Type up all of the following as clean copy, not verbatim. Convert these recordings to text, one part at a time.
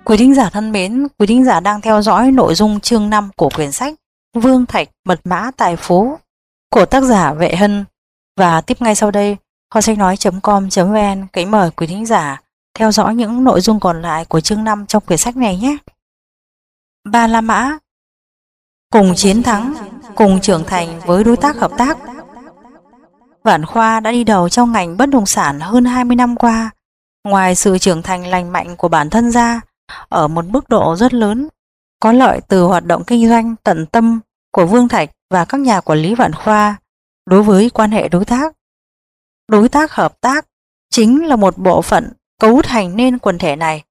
Quý thính giả thân mến, quý thính giả đang theo dõi nội dung chương 5 của quyển sách Vương Thạch Mật Mã Tài Phú của tác giả Vệ Hân. Và tiếp ngay sau đây, kho sách nói.com.vn kính mời quý thính giả theo dõi những nội dung còn lại của chương 5 trong quyển sách này nhé. Ba La Mã cùng chiến thắng, cùng trưởng thành với đối tác hợp tác. Vạn Khoa đã đi đầu trong ngành bất động sản hơn 20 năm qua. Ngoài sự trưởng thành lành mạnh của bản thân ra, ở một mức độ rất lớn, có lợi từ hoạt động kinh doanh tận tâm của Vương Thạch và các nhà quản lý Vạn Khoa đối với quan hệ đối tác. Đối tác hợp tác chính là một bộ phận cấu thành nên quần thể này.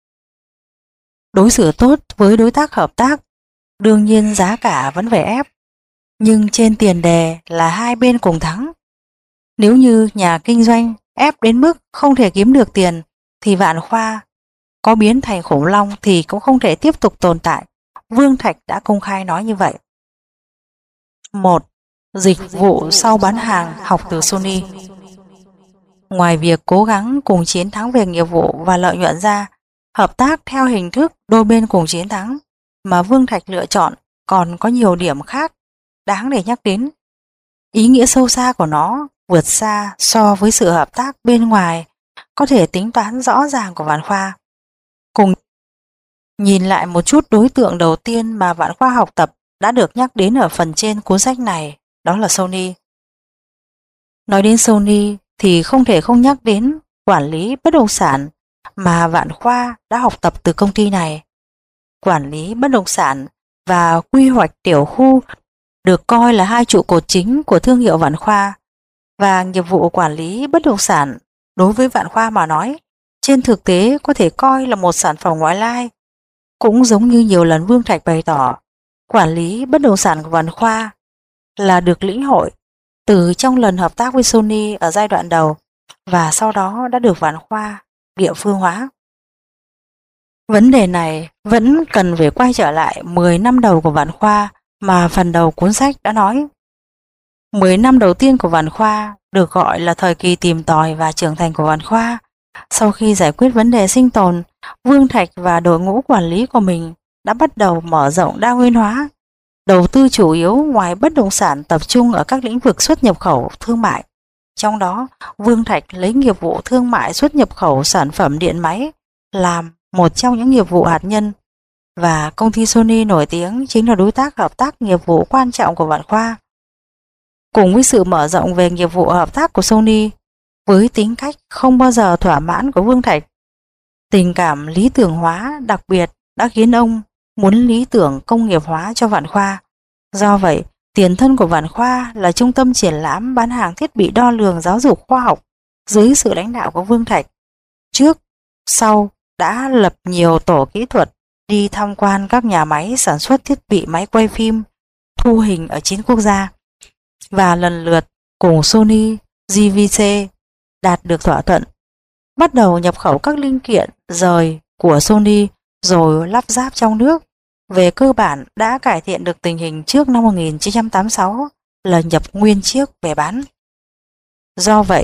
Đối xử tốt với đối tác hợp tác, đương nhiên giá cả vẫn phải ép, nhưng trên tiền đề là hai bên cùng thắng. Nếu như nhà kinh doanh ép đến mức không thể kiếm được tiền, thì Vạn Khoa có biến thành khủng long thì cũng không thể tiếp tục tồn tại. Vương Thạch đã công khai nói như vậy. 1. Dịch vụ sau bán hàng học từ Sony. Ngoài việc cố gắng cùng chiến thắng về nghiệp vụ và lợi nhuận ra, hợp tác theo hình thức đôi bên cùng chiến thắng mà Vương Thạch lựa chọn còn có nhiều điểm khác đáng để nhắc đến. Ý nghĩa sâu xa của nó vượt xa so với sự hợp tác bên ngoài có thể tính toán rõ ràng của Vạn Khoa. Cùng nhìn lại một chút đối tượng đầu tiên mà Vạn Khoa học tập đã được nhắc đến ở phần trên cuốn sách này, đó là Sony. Nói đến Sony thì không thể không nhắc đến quản lý bất động sản mà Vạn Khoa đã học tập từ công ty này. Quản lý bất động sản và quy hoạch tiểu khu được coi là hai trụ cột chính của thương hiệu Vạn Khoa, và nghiệp vụ quản lý bất động sản đối với Vạn Khoa mà nói, trên thực tế có thể coi là một sản phẩm ngoại lai. Cũng giống như nhiều lần Vương Thạch bày tỏ, quản lý bất động sản của Vạn Khoa là được lĩnh hội từ trong lần hợp tác với Sony ở giai đoạn đầu và sau đó đã được Vạn Khoa địa phương hóa. Vấn đề này vẫn cần phải quay trở lại 10 năm đầu của Vạn Khoa mà phần đầu cuốn sách đã nói. 10 năm đầu tiên của Vạn Khoa được gọi là thời kỳ tìm tòi và trưởng thành của Vạn Khoa. Sau khi giải quyết vấn đề sinh tồn, Vương Thạch và đội ngũ quản lý của mình đã bắt đầu mở rộng đa nguyên hóa. Đầu tư chủ yếu ngoài bất động sản tập trung ở các lĩnh vực xuất nhập khẩu, thương mại. Trong đó, Vương Thạch lấy nghiệp vụ thương mại xuất nhập khẩu sản phẩm điện máy làm một trong những nghiệp vụ hạt nhân. Và công ty Sony nổi tiếng chính là đối tác hợp tác nghiệp vụ quan trọng của Vạn Khoa. Cùng với sự mở rộng về nghiệp vụ hợp tác của Sony, với tính cách không bao giờ thỏa mãn của Vương Thạch, tình cảm lý tưởng hóa đặc biệt đã khiến ông muốn lý tưởng công nghiệp hóa cho Vạn Khoa. Do vậy, tiền thân của Vạn Khoa là trung tâm triển lãm bán hàng thiết bị đo lường giáo dục khoa học dưới sự lãnh đạo của Vương Thạch. Trước, sau đã lập nhiều tổ kỹ thuật đi tham quan các nhà máy sản xuất thiết bị máy quay phim, thu hình ở 9 quốc gia, và lần lượt cùng Sony, JVC đạt được thỏa thuận, bắt đầu nhập khẩu các linh kiện rời của Sony rồi lắp ráp trong nước. Về cơ bản đã cải thiện được tình hình trước năm 1986 là nhập nguyên chiếc về bán. Do vậy,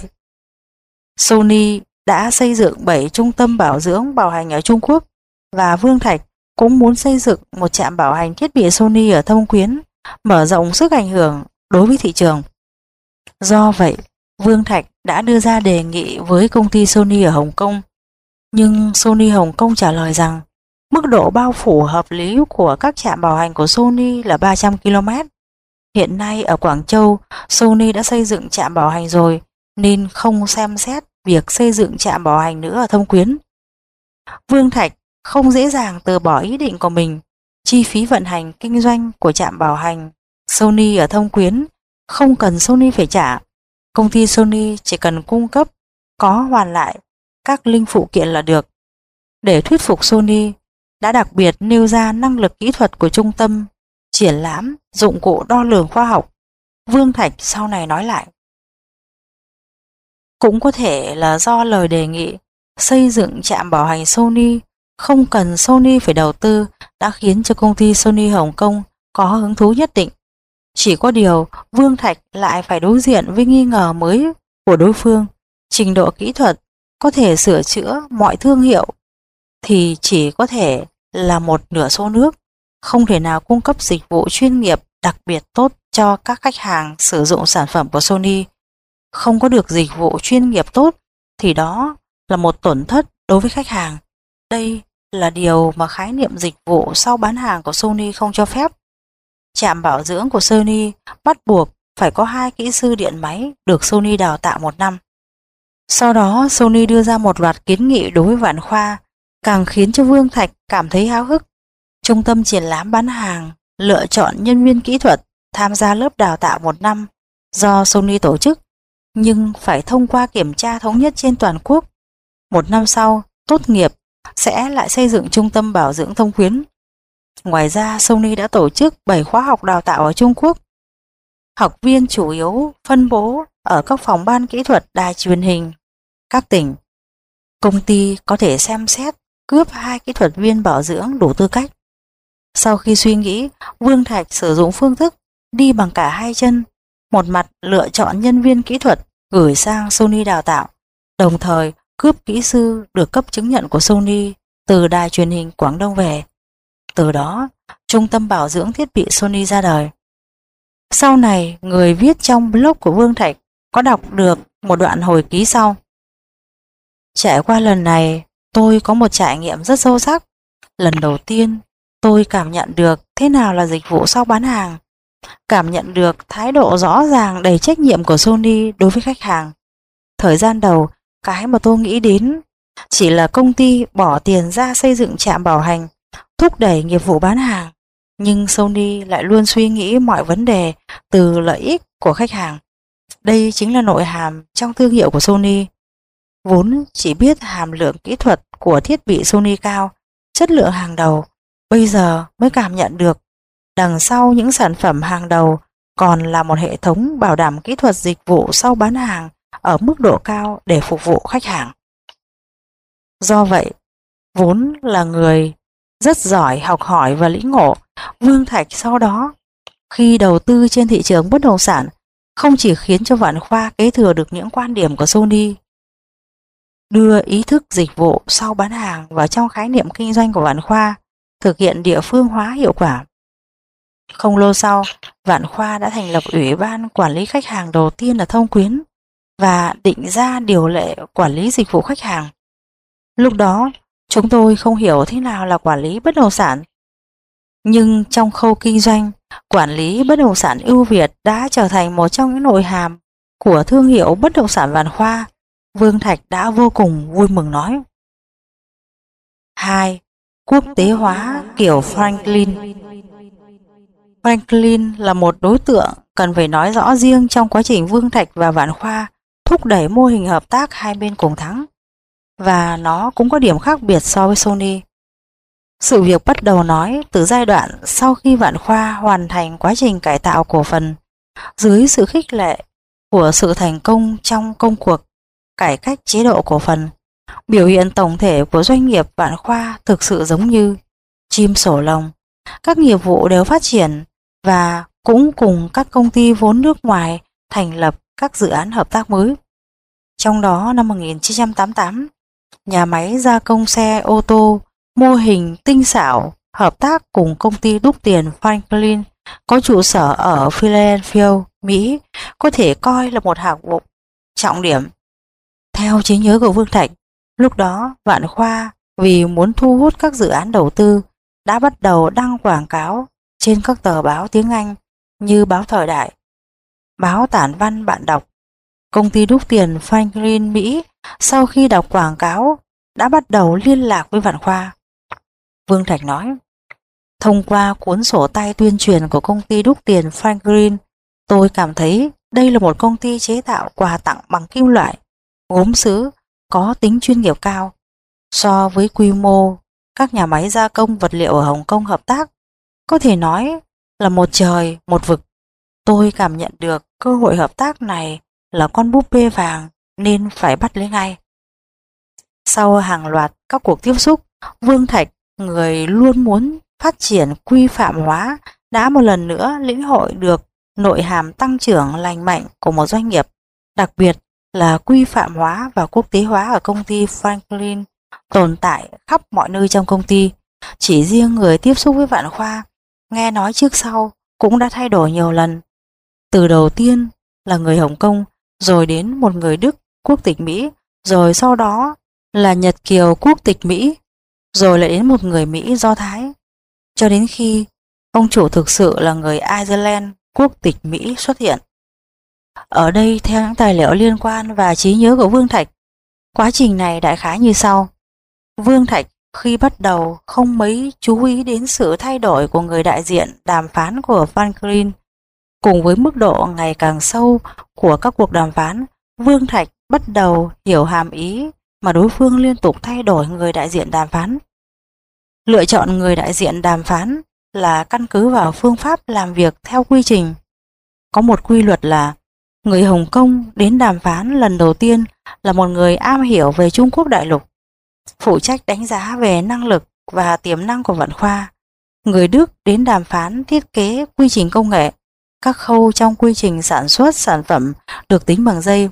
Sony đã xây dựng 7 trung tâm bảo dưỡng bảo hành ở Trung Quốc, và Vương Thạch cũng muốn xây dựng một trạm bảo hành thiết bị Sony ở Thâm Quyến, mở rộng sức ảnh hưởng đối với thị trường. Do vậy, Vương Thạch đã đưa ra đề nghị với công ty Sony ở Hồng Kông, nhưng Sony Hồng Kông trả lời rằng mức độ bao phủ hợp lý của các trạm bảo hành của Sony là 300 km. Hiện nay ở Quảng Châu, Sony đã xây dựng trạm bảo hành rồi, nên không xem xét việc xây dựng trạm bảo hành nữa ở Thâm Quyến. Vương Thạch không dễ dàng từ bỏ ý định của mình. Chi phí vận hành kinh doanh của trạm bảo hành Sony ở Thâm Quyến không cần Sony phải trả. Công ty Sony chỉ cần cung cấp có hoàn lại các linh phụ kiện là được. Để thuyết phục Sony, đã đặc biệt nêu ra năng lực kỹ thuật của trung tâm triển lãm dụng cụ đo lường khoa học. Vương Thạch sau này nói lại, cũng có thể là do lời đề nghị xây dựng trạm bảo hành Sony không cần Sony phải đầu tư đã khiến cho công ty Sony Hồng Kông có hứng thú nhất định. Chỉ có điều Vương Thạch lại phải đối diện với nghi ngờ mới của đối phương. Trình độ kỹ thuật có thể sửa chữa mọi thương hiệu thì chỉ có thể là một nửa số nước, không thể nào cung cấp dịch vụ chuyên nghiệp đặc biệt tốt cho các khách hàng sử dụng sản phẩm của Sony. Không có được dịch vụ chuyên nghiệp tốt thì đó là một tổn thất đối với khách hàng. Đây là điều mà khái niệm dịch vụ sau bán hàng của Sony không cho phép. Trạm bảo dưỡng của Sony bắt buộc phải có 2 kỹ sư điện máy được Sony đào tạo 1 năm. Sau đó Sony đưa ra một loạt kiến nghị đối với Vạn Khoa, càng khiến cho Vương Thạch cảm thấy háo hức. Trung tâm triển lãm bán hàng lựa chọn nhân viên kỹ thuật tham gia lớp đào tạo 1 năm do Sony tổ chức, nhưng phải thông qua kiểm tra thống nhất trên toàn quốc. 1 năm sau, tốt nghiệp sẽ lại xây dựng trung tâm bảo dưỡng thông khuyến. Ngoài ra, Sony đã tổ chức 7 khóa học đào tạo ở Trung Quốc. Học viên chủ yếu phân bố ở các phòng ban kỹ thuật đài truyền hình các tỉnh. Công ty có thể xem xét cướp 2 kỹ thuật viên bảo dưỡng đủ tư cách. Sau khi suy nghĩ, Vương Thạch sử dụng phương thức đi bằng cả 2 chân, một mặt lựa chọn nhân viên kỹ thuật gửi sang Sony đào tạo, đồng thời cướp kỹ sư được cấp chứng nhận của Sony từ đài truyền hình Quảng Đông về. Từ đó, trung tâm bảo dưỡng thiết bị Sony ra đời. Sau này, người viết trong blog của Vương Thạch có đọc được một đoạn hồi ký sau. Trải qua lần này, tôi có một trải nghiệm rất sâu sắc. Lần đầu tiên, tôi cảm nhận được thế nào là dịch vụ sau bán hàng, cảm nhận được thái độ rõ ràng đầy trách nhiệm của Sony đối với khách hàng. Thời gian đầu, cái mà tôi nghĩ đến chỉ là công ty bỏ tiền ra xây dựng trạm bảo hành, thúc đẩy nghiệp vụ bán hàng, nhưng Sony lại luôn suy nghĩ mọi vấn đề từ lợi ích của khách hàng. Đây chính là nội hàm trong thương hiệu của Sony. Vốn chỉ biết hàm lượng kỹ thuật của thiết bị Sony cao, chất lượng hàng đầu, bây giờ mới cảm nhận được đằng sau những sản phẩm hàng đầu còn là một hệ thống bảo đảm kỹ thuật dịch vụ sau bán hàng ở mức độ cao để phục vụ khách hàng. Do vậy, vốn là người rất giỏi học hỏi và lĩnh ngộ, Vương Thạch sau đó khi đầu tư trên thị trường bất động sản không chỉ khiến cho Vạn Khoa kế thừa được những quan điểm của Sony, đưa ý thức dịch vụ sau bán hàng vào trong khái niệm kinh doanh của Vạn Khoa, thực hiện địa phương hóa hiệu quả. Không lâu sau, Vạn Khoa đã thành lập Ủy ban quản lý khách hàng đầu tiên ở Thông Quyến và định ra điều lệ quản lý dịch vụ khách hàng. Lúc đó, chúng tôi không hiểu thế nào là quản lý bất động sản. Nhưng trong khâu kinh doanh, quản lý bất động sản ưu việt đã trở thành một trong những nội hàm của thương hiệu bất động sản Vạn Khoa. Vương Thạch đã vô cùng vui mừng nói. 2. Quốc tế hóa kiểu Franklin. Franklin là một đối tượng cần phải nói rõ riêng trong quá trình Vương Thạch và Vạn Khoa thúc đẩy mô hình hợp tác hai bên cùng thắng. Và nó cũng có điểm khác biệt so với Sony. Sự việc bắt đầu nói từ giai đoạn sau khi Vạn Khoa hoàn thành quá trình cải tạo cổ phần, dưới sự khích lệ của sự thành công trong công cuộc cải cách chế độ cổ phần. Biểu hiện tổng thể của doanh nghiệp Vạn Khoa thực sự giống như chim sổ lồng. Các nghiệp vụ đều phát triển và cũng cùng các công ty vốn nước ngoài thành lập các dự án hợp tác mới. Trong đó năm 1988, nhà máy gia công xe ô tô mô hình tinh xảo hợp tác cùng công ty đúc tiền Franklin có trụ sở ở Philadelphia, Mỹ có thể coi là một hạng mục trọng điểm. Theo trí nhớ của Vương Thạch, lúc đó Vạn Khoa vì muốn thu hút các dự án đầu tư đã bắt đầu đăng quảng cáo trên các tờ báo tiếng Anh như báo Thời Đại, báo Tản Văn Bạn Đọc. Công ty đúc tiền Franklin Mỹ sau khi đọc quảng cáo đã bắt đầu liên lạc với Vạn Khoa. Vương Thạch nói, thông qua cuốn sổ tay tuyên truyền của công ty đúc tiền Franklin, tôi cảm thấy đây là một công ty chế tạo quà tặng bằng kim loại, gốm sứ, có tính chuyên nghiệp cao. So với quy mô các nhà máy gia công vật liệu ở Hồng Kông hợp tác, có thể nói là một trời một vực. Tôi cảm nhận được cơ hội hợp tác này là con búp bê vàng nên phải bắt lấy ngay. Sau hàng loạt các cuộc tiếp xúc, Vương Thạch, người luôn muốn phát triển quy phạm hóa, đã một lần nữa lĩnh hội được nội hàm tăng trưởng lành mạnh của một doanh nghiệp, đặc biệt là quy phạm hóa và quốc tế hóa ở công ty Franklin tồn tại khắp mọi nơi trong công ty. Chỉ riêng người tiếp xúc với Vạn Khoa, nghe nói trước sau cũng đã thay đổi nhiều lần. Từ đầu tiên là người Hồng Kông, rồi đến một người Đức quốc tịch Mỹ, rồi sau đó là Nhật Kiều quốc tịch Mỹ, rồi lại đến một người Mỹ Do Thái, cho đến khi ông chủ thực sự là người Ireland quốc tịch Mỹ xuất hiện. Ở đây theo những tài liệu liên quan và trí nhớ của Vương Thạch, quá trình này đại khái như sau. Vương Thạch khi bắt đầu không mấy chú ý đến sự thay đổi của người đại diện đàm phán của Franklin. Cùng với mức độ ngày càng sâu của các cuộc đàm phán, Vương Thạch bắt đầu hiểu hàm ý mà đối phương liên tục thay đổi người đại diện đàm phán. Lựa chọn người đại diện đàm phán là căn cứ vào phương pháp làm việc theo quy trình. Có một quy luật là người Hồng Kông đến đàm phán lần đầu tiên là một người am hiểu về Trung Quốc đại lục, phụ trách đánh giá về năng lực và tiềm năng của Vạn Khoa. Người Đức đến đàm phán thiết kế quy trình công nghệ, các khâu trong quy trình sản xuất sản phẩm được tính bằng giây.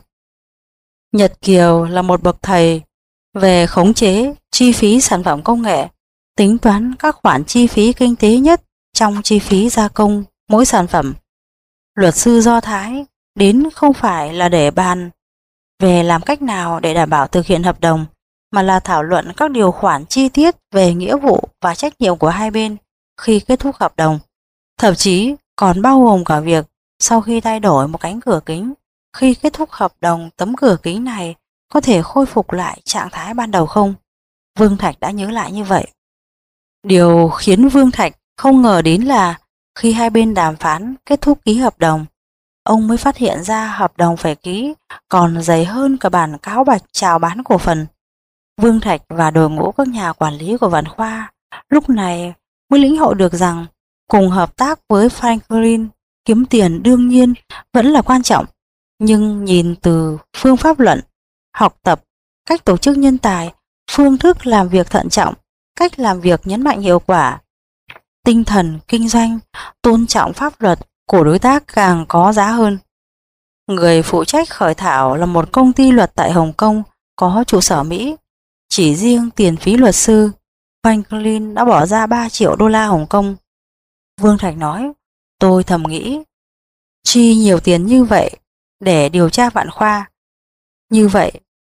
Nhật Kiều là một bậc thầy về khống chế chi phí sản phẩm công nghệ, tính toán các khoản chi phí kinh tế nhất trong chi phí gia công mỗi sản phẩm. Luật sư Do Thái đến không phải là để bàn về làm cách nào để đảm bảo thực hiện hợp đồng, mà là thảo luận các điều khoản chi tiết về nghĩa vụ và trách nhiệm của hai bên khi kết thúc hợp đồng. Thậm chí còn bao gồm cả việc sau khi thay đổi một cánh cửa kính, khi kết thúc hợp đồng tấm cửa kính này có thể khôi phục lại trạng thái ban đầu không? Vương Thạch đã nhớ lại như vậy. Điều khiến Vương Thạch không ngờ đến là khi hai bên đàm phán kết thúc ký hợp đồng, ông mới phát hiện ra hợp đồng phải ký còn dày hơn cả bản cáo bạch chào bán cổ phần. Vương Thạch và đội ngũ các nhà quản lý của Vạn Khoa lúc này mới lĩnh hội được rằng cùng hợp tác với Franklin kiếm tiền đương nhiên vẫn là quan trọng, nhưng nhìn từ phương pháp luận, học tập, cách tổ chức nhân tài, phương thức làm việc thận trọng, cách làm việc nhấn mạnh hiệu quả, tinh thần kinh doanh, tôn trọng pháp luật của đối tác càng có giá hơn. Người phụ trách khởi thảo là một công ty luật tại Hồng Kông có trụ sở Mỹ. Chỉ riêng tiền phí luật sư, Franklin đã bỏ ra 3 triệu đô la Hồng Kông. Vương Thạch nói, tôi thầm nghĩ, chi nhiều tiền như vậy để điều tra Vạn Khoa. Như vậy,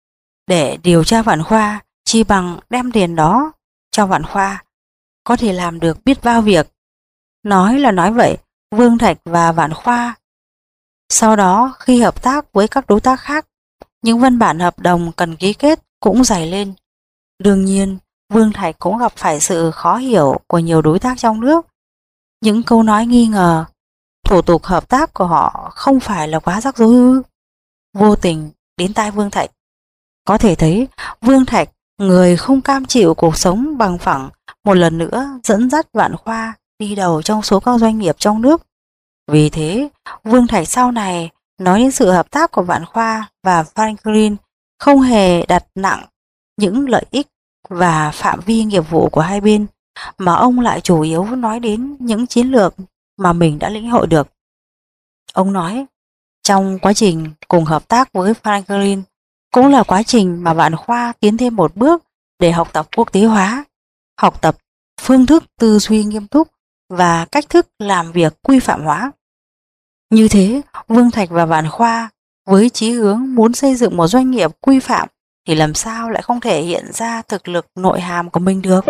để điều tra Vạn Khoa, chi bằng đem tiền đó cho Vạn Khoa, có thể làm được biết bao việc. Nói là nói vậy, Vương Thạch và Vạn Khoa sau đó khi hợp tác với các đối tác khác, những văn bản hợp đồng cần ký kết cũng dày lên. Đương nhiên, Vương Thạch cũng gặp phải sự khó hiểu của nhiều đối tác trong nước. Những câu nói nghi ngờ, thủ tục hợp tác của họ không phải là quá rắc rối ư? Vô tình đến tai Vương Thạch. Có thể thấy, Vương Thạch, người không cam chịu cuộc sống bằng phẳng, một lần nữa dẫn dắt Vạn Khoa đi đầu trong số các doanh nghiệp trong nước. Vì thế, Vương Thạch sau này nói đến sự hợp tác của Vạn Khoa và Franklin không hề đặt nặng những lợi ích và phạm vi nghiệp vụ của hai bên, mà ông lại chủ yếu nói đến những chiến lược mà mình đã lĩnh hội được. Ông nói, trong quá trình cùng hợp tác với Franklin cũng là quá trình mà Vạn Khoa tiến thêm một bước để học tập quốc tế hóa, học tập phương thức tư duy nghiêm túc và cách thức làm việc quy phạm hóa. Như thế, Vương Thạch và Vạn Khoa với chí hướng muốn xây dựng một doanh nghiệp quy phạm thì làm sao lại không thể hiện ra thực lực nội hàm của mình được.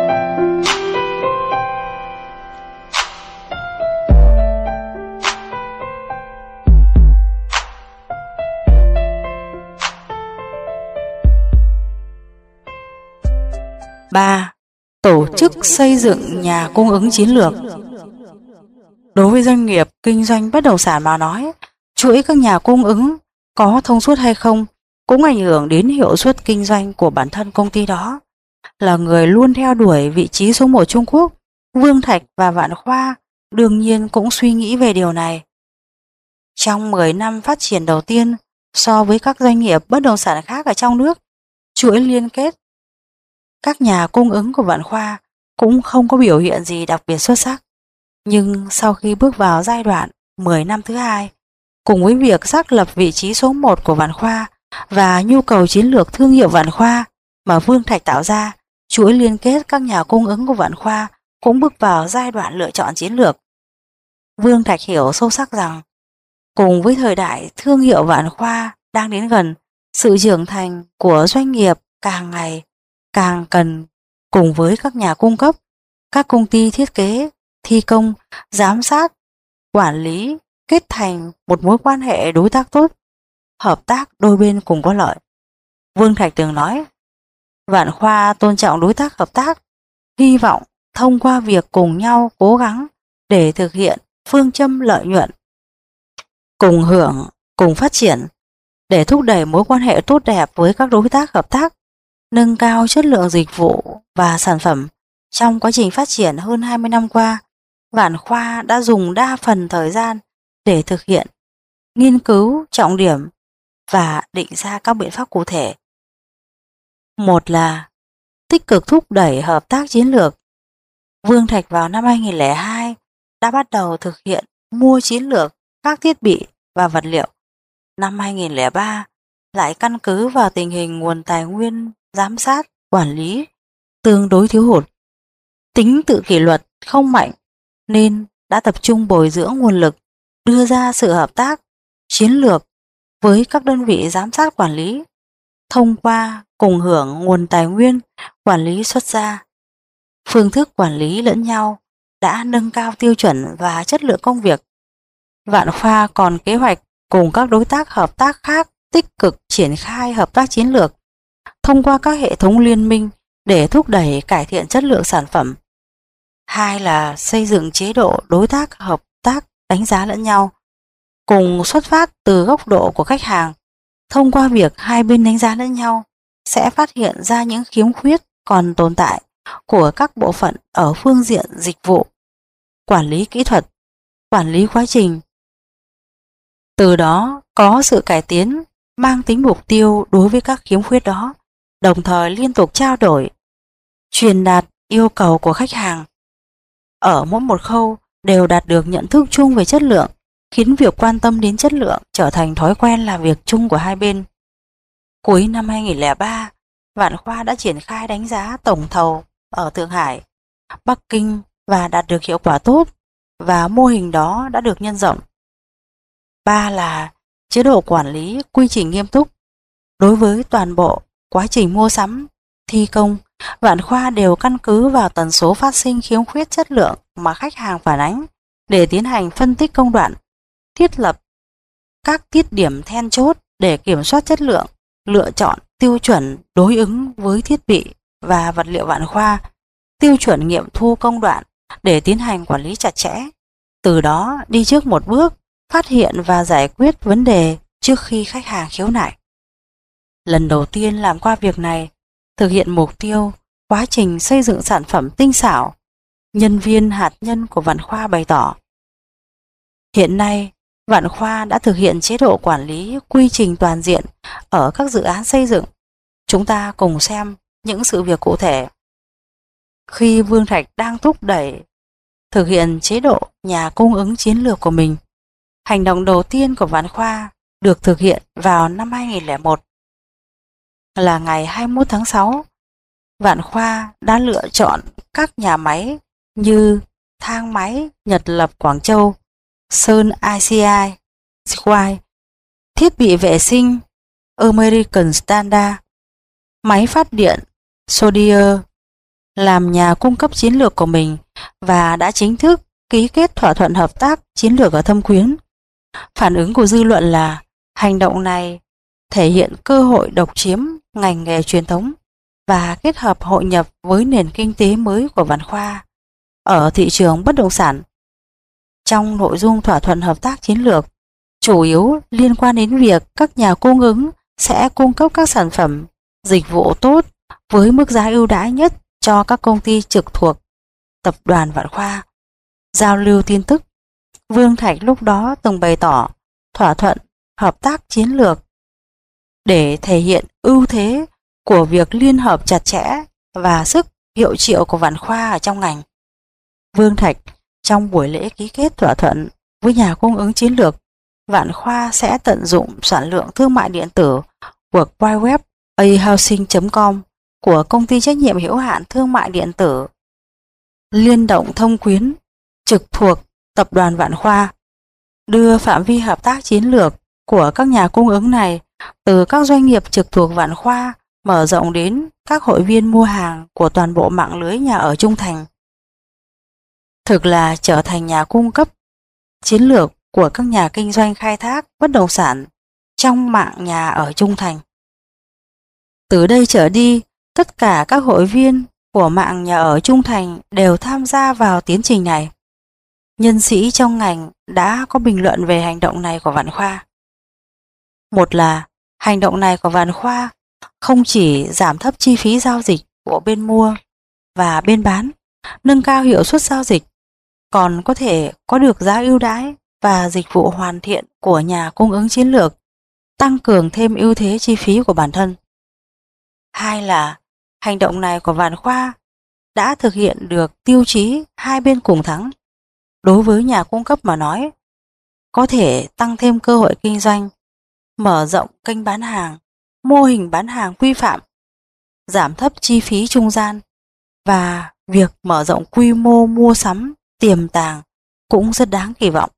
Ba, tổ chức xây dựng nhà cung ứng chiến lược. Đối với doanh nghiệp kinh doanh bất động sản mà nói, chuỗi các nhà cung ứng có thông suốt hay không cũng ảnh hưởng đến hiệu suất kinh doanh của bản thân công ty đó. Là người luôn theo đuổi vị trí số 1 Trung Quốc, Vương Thạch và Vạn Khoa đương nhiên cũng suy nghĩ về điều này. Trong 10 năm phát triển đầu tiên, so với các doanh nghiệp bất động sản khác ở trong nước, chuỗi liên kết các nhà cung ứng của Vạn Khoa cũng không có biểu hiện gì đặc biệt xuất sắc. Nhưng sau khi bước vào giai đoạn 10 năm thứ hai, cùng với việc xác lập vị trí số 1 của Vạn Khoa và nhu cầu chiến lược thương hiệu Vạn Khoa mà Vương Thạch tạo ra, chuỗi liên kết các nhà cung ứng của Vạn Khoa cũng bước vào giai đoạn lựa chọn chiến lược. Vương Thạch hiểu sâu sắc rằng, cùng với thời đại thương hiệu Vạn Khoa đang đến gần, sự trưởng thành của doanh nghiệp càng ngày càng cần cùng với các nhà cung cấp, các công ty thiết kế, thi công, giám sát, quản lý kết thành một mối quan hệ đối tác tốt, hợp tác đôi bên cùng có lợi. Vương Thạch từng nói, Vạn Khoa tôn trọng đối tác hợp tác, hy vọng thông qua việc cùng nhau cố gắng để thực hiện phương châm lợi nhuận, cùng hưởng, cùng phát triển, để thúc đẩy mối quan hệ tốt đẹp với các đối tác hợp tác, nâng cao chất lượng dịch vụ và sản phẩm. Trong quá trình phát triển hơn 20 năm qua, Vạn Khoa đã dùng đa phần thời gian để thực hiện, nghiên cứu trọng điểm và định ra các biện pháp cụ thể. Một là tích cực thúc đẩy hợp tác chiến lược. Vương Thạch vào năm 2002 đã bắt đầu thực hiện mua chiến lược các thiết bị và vật liệu. Năm 2003 lại căn cứ vào tình hình nguồn tài nguyên, giám sát, quản lý tương đối thiếu hụt, tính tự kỷ luật không mạnh nên đã tập trung bồi dưỡng nguồn lực, đưa ra sự hợp tác chiến lược với các đơn vị giám sát quản lý, thông qua cùng hưởng nguồn tài nguyên quản lý xuất ra. Phương thức quản lý lẫn nhau đã nâng cao tiêu chuẩn và chất lượng công việc. Vạn Khoa còn kế hoạch cùng các đối tác hợp tác khác tích cực triển khai hợp tác chiến lược thông qua các hệ thống liên minh để thúc đẩy cải thiện chất lượng sản phẩm. Hai là xây dựng chế độ đối tác hợp tác đánh giá lẫn nhau, cùng xuất phát từ góc độ của khách hàng. Thông qua việc hai bên đánh giá lẫn nhau sẽ phát hiện ra những khiếm khuyết còn tồn tại của các bộ phận ở phương diện dịch vụ, quản lý kỹ thuật, quản lý quá trình. Từ đó có sự cải tiến mang tính mục tiêu đối với các khiếm khuyết đó, đồng thời liên tục trao đổi, truyền đạt yêu cầu của khách hàng. Ở mỗi một khâu đều đạt được nhận thức chung về chất lượng, khiến việc quan tâm đến chất lượng trở thành thói quen làm việc chung của hai bên. Cuối năm 2003, Vạn Khoa đã triển khai đánh giá tổng thầu ở Thượng Hải, Bắc Kinh và đạt được hiệu quả tốt, và mô hình đó đã được nhân rộng. Ba là chế độ quản lý quy trình nghiêm túc. Đối với toàn bộ quá trình mua sắm, thi công, Vạn Khoa đều căn cứ vào tần số phát sinh khiếm khuyết chất lượng mà khách hàng phản ánh để tiến hành phân tích công đoạn, thiết lập các tiết điểm then chốt để kiểm soát chất lượng, lựa chọn tiêu chuẩn đối ứng với thiết bị và vật liệu Vạn Khoa, tiêu chuẩn nghiệm thu công đoạn để tiến hành quản lý chặt chẽ. Từ đó đi trước một bước, phát hiện và giải quyết vấn đề trước khi khách hàng khiếu nại. Lần đầu tiên làm qua việc này, thực hiện mục tiêu, quá trình xây dựng sản phẩm tinh xảo, nhân viên hạt nhân của Vạn Khoa bày tỏ. Hiện nay, Vạn Khoa đã thực hiện chế độ quản lý quy trình toàn diện ở các dự án xây dựng. Chúng ta cùng xem những sự việc cụ thể. Khi Vương Thạch đang thúc đẩy thực hiện chế độ nhà cung ứng chiến lược của mình, hành động đầu tiên của Vạn Khoa được thực hiện vào năm 2001. Là ngày 21 tháng 6, Vạn Khoa đã lựa chọn các nhà máy như thang máy Nhật Lập Quảng Châu, Sơn ICI, Squire, thiết bị vệ sinh American Standard, máy phát điện Sodier làm nhà cung cấp chiến lược của mình và đã chính thức ký kết thỏa thuận hợp tác chiến lược ở Thâm Quyến. Phản ứng của dư luận là hành động này thể hiện cơ hội độc chiếm ngành nghề truyền thống và kết hợp hội nhập với nền kinh tế mới của Vạn Khoa ở thị trường bất động sản. Trong nội dung thỏa thuận hợp tác chiến lược, chủ yếu liên quan đến việc các nhà cung ứng sẽ cung cấp các sản phẩm, dịch vụ tốt với mức giá ưu đãi nhất cho các công ty trực thuộc tập đoàn Vạn Khoa. Giao lưu tin tức, Vương Thạch lúc đó từng bày tỏ thỏa thuận hợp tác chiến lược để thể hiện ưu thế của việc liên hợp chặt chẽ và sức hiệu triệu của Vạn Khoa ở trong ngành. Vương Thạch trong buổi lễ ký kết thỏa thuận với nhà cung ứng chiến lược, Vạn Khoa sẽ tận dụng sản lượng thương mại điện tử của Web ahousing.com của công ty trách nhiệm hữu hạn thương mại điện tử Liên động Thông Quyến trực thuộc tập đoàn Vạn Khoa, đưa phạm vi hợp tác chiến lược của các nhà cung ứng này từ các doanh nghiệp trực thuộc Vạn Khoa mở rộng đến các hội viên mua hàng của toàn bộ mạng lưới nhà ở Trung Thành. Thực là trở thành nhà cung cấp chiến lược của các nhà kinh doanh khai thác bất động sản trong mạng nhà ở Trung Thành. Từ đây trở đi, tất cả các hội viên của mạng nhà ở Trung Thành đều tham gia vào tiến trình này. Nhân sĩ trong ngành đã có bình luận về hành động này của Vạn Khoa. Một là hành động này của Vạn Khoa không chỉ giảm thấp chi phí giao dịch của bên mua và bên bán, nâng cao hiệu suất giao dịch, còn có thể có được giá ưu đãi và dịch vụ hoàn thiện của nhà cung ứng chiến lược, tăng cường thêm ưu thế chi phí của bản thân. Hai là hành động này của Vạn Khoa đã thực hiện được tiêu chí hai bên cùng thắng. Đối với nhà cung cấp mà nói, có thể tăng thêm cơ hội kinh doanh, mở rộng kênh bán hàng, mô hình bán hàng quy phạm, giảm thấp chi phí trung gian, và việc mở rộng quy mô mua sắm tiềm tàng cũng rất đáng kỳ vọng.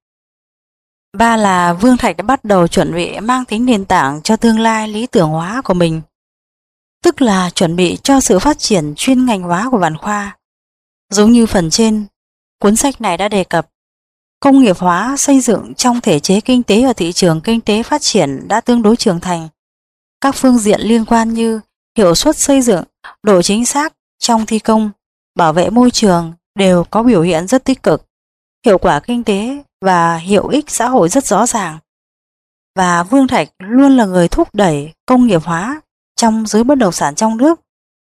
Ba là Vương Thạch đã bắt đầu chuẩn bị mang tính nền tảng cho tương lai lý tưởng hóa của mình, tức là chuẩn bị cho sự phát triển chuyên ngành hóa của Vạn Khoa. Giống như phần trên, cuốn sách này đã đề cập, công nghiệp hóa xây dựng trong thể chế kinh tế ở thị trường kinh tế phát triển đã tương đối trưởng thành. Các phương diện liên quan như hiệu suất xây dựng, độ chính xác trong thi công, bảo vệ môi trường đều có biểu hiện rất tích cực, hiệu quả kinh tế và hiệu ích xã hội rất rõ ràng. Và Vương Thạch luôn là người thúc đẩy công nghiệp hóa trong giới bất động sản trong nước.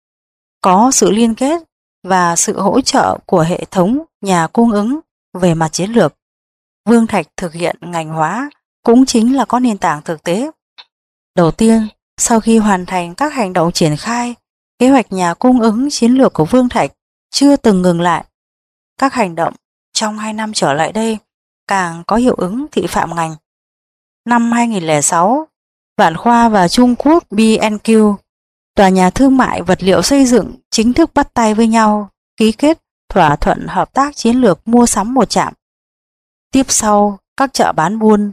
Có sự liên kết và sự hỗ trợ của hệ thống nhà cung ứng về mặt chiến lược. Vương Thạch thực hiện ngành hóa cũng chính là có nền tảng thực tế. Đầu tiên, sau khi hoàn thành các hành động triển khai, kế hoạch nhà cung ứng chiến lược của Vương Thạch chưa từng ngừng lại. Các hành động trong 2 năm trở lại đây càng có hiệu ứng thị phạm ngành. Năm 2006, Vạn Khoa và Trung Quốc B&Q, tòa nhà thương mại vật liệu xây dựng, chính thức bắt tay với nhau, ký kết thỏa thuận hợp tác chiến lược mua sắm một trạm. Tiếp sau, các chợ bán buôn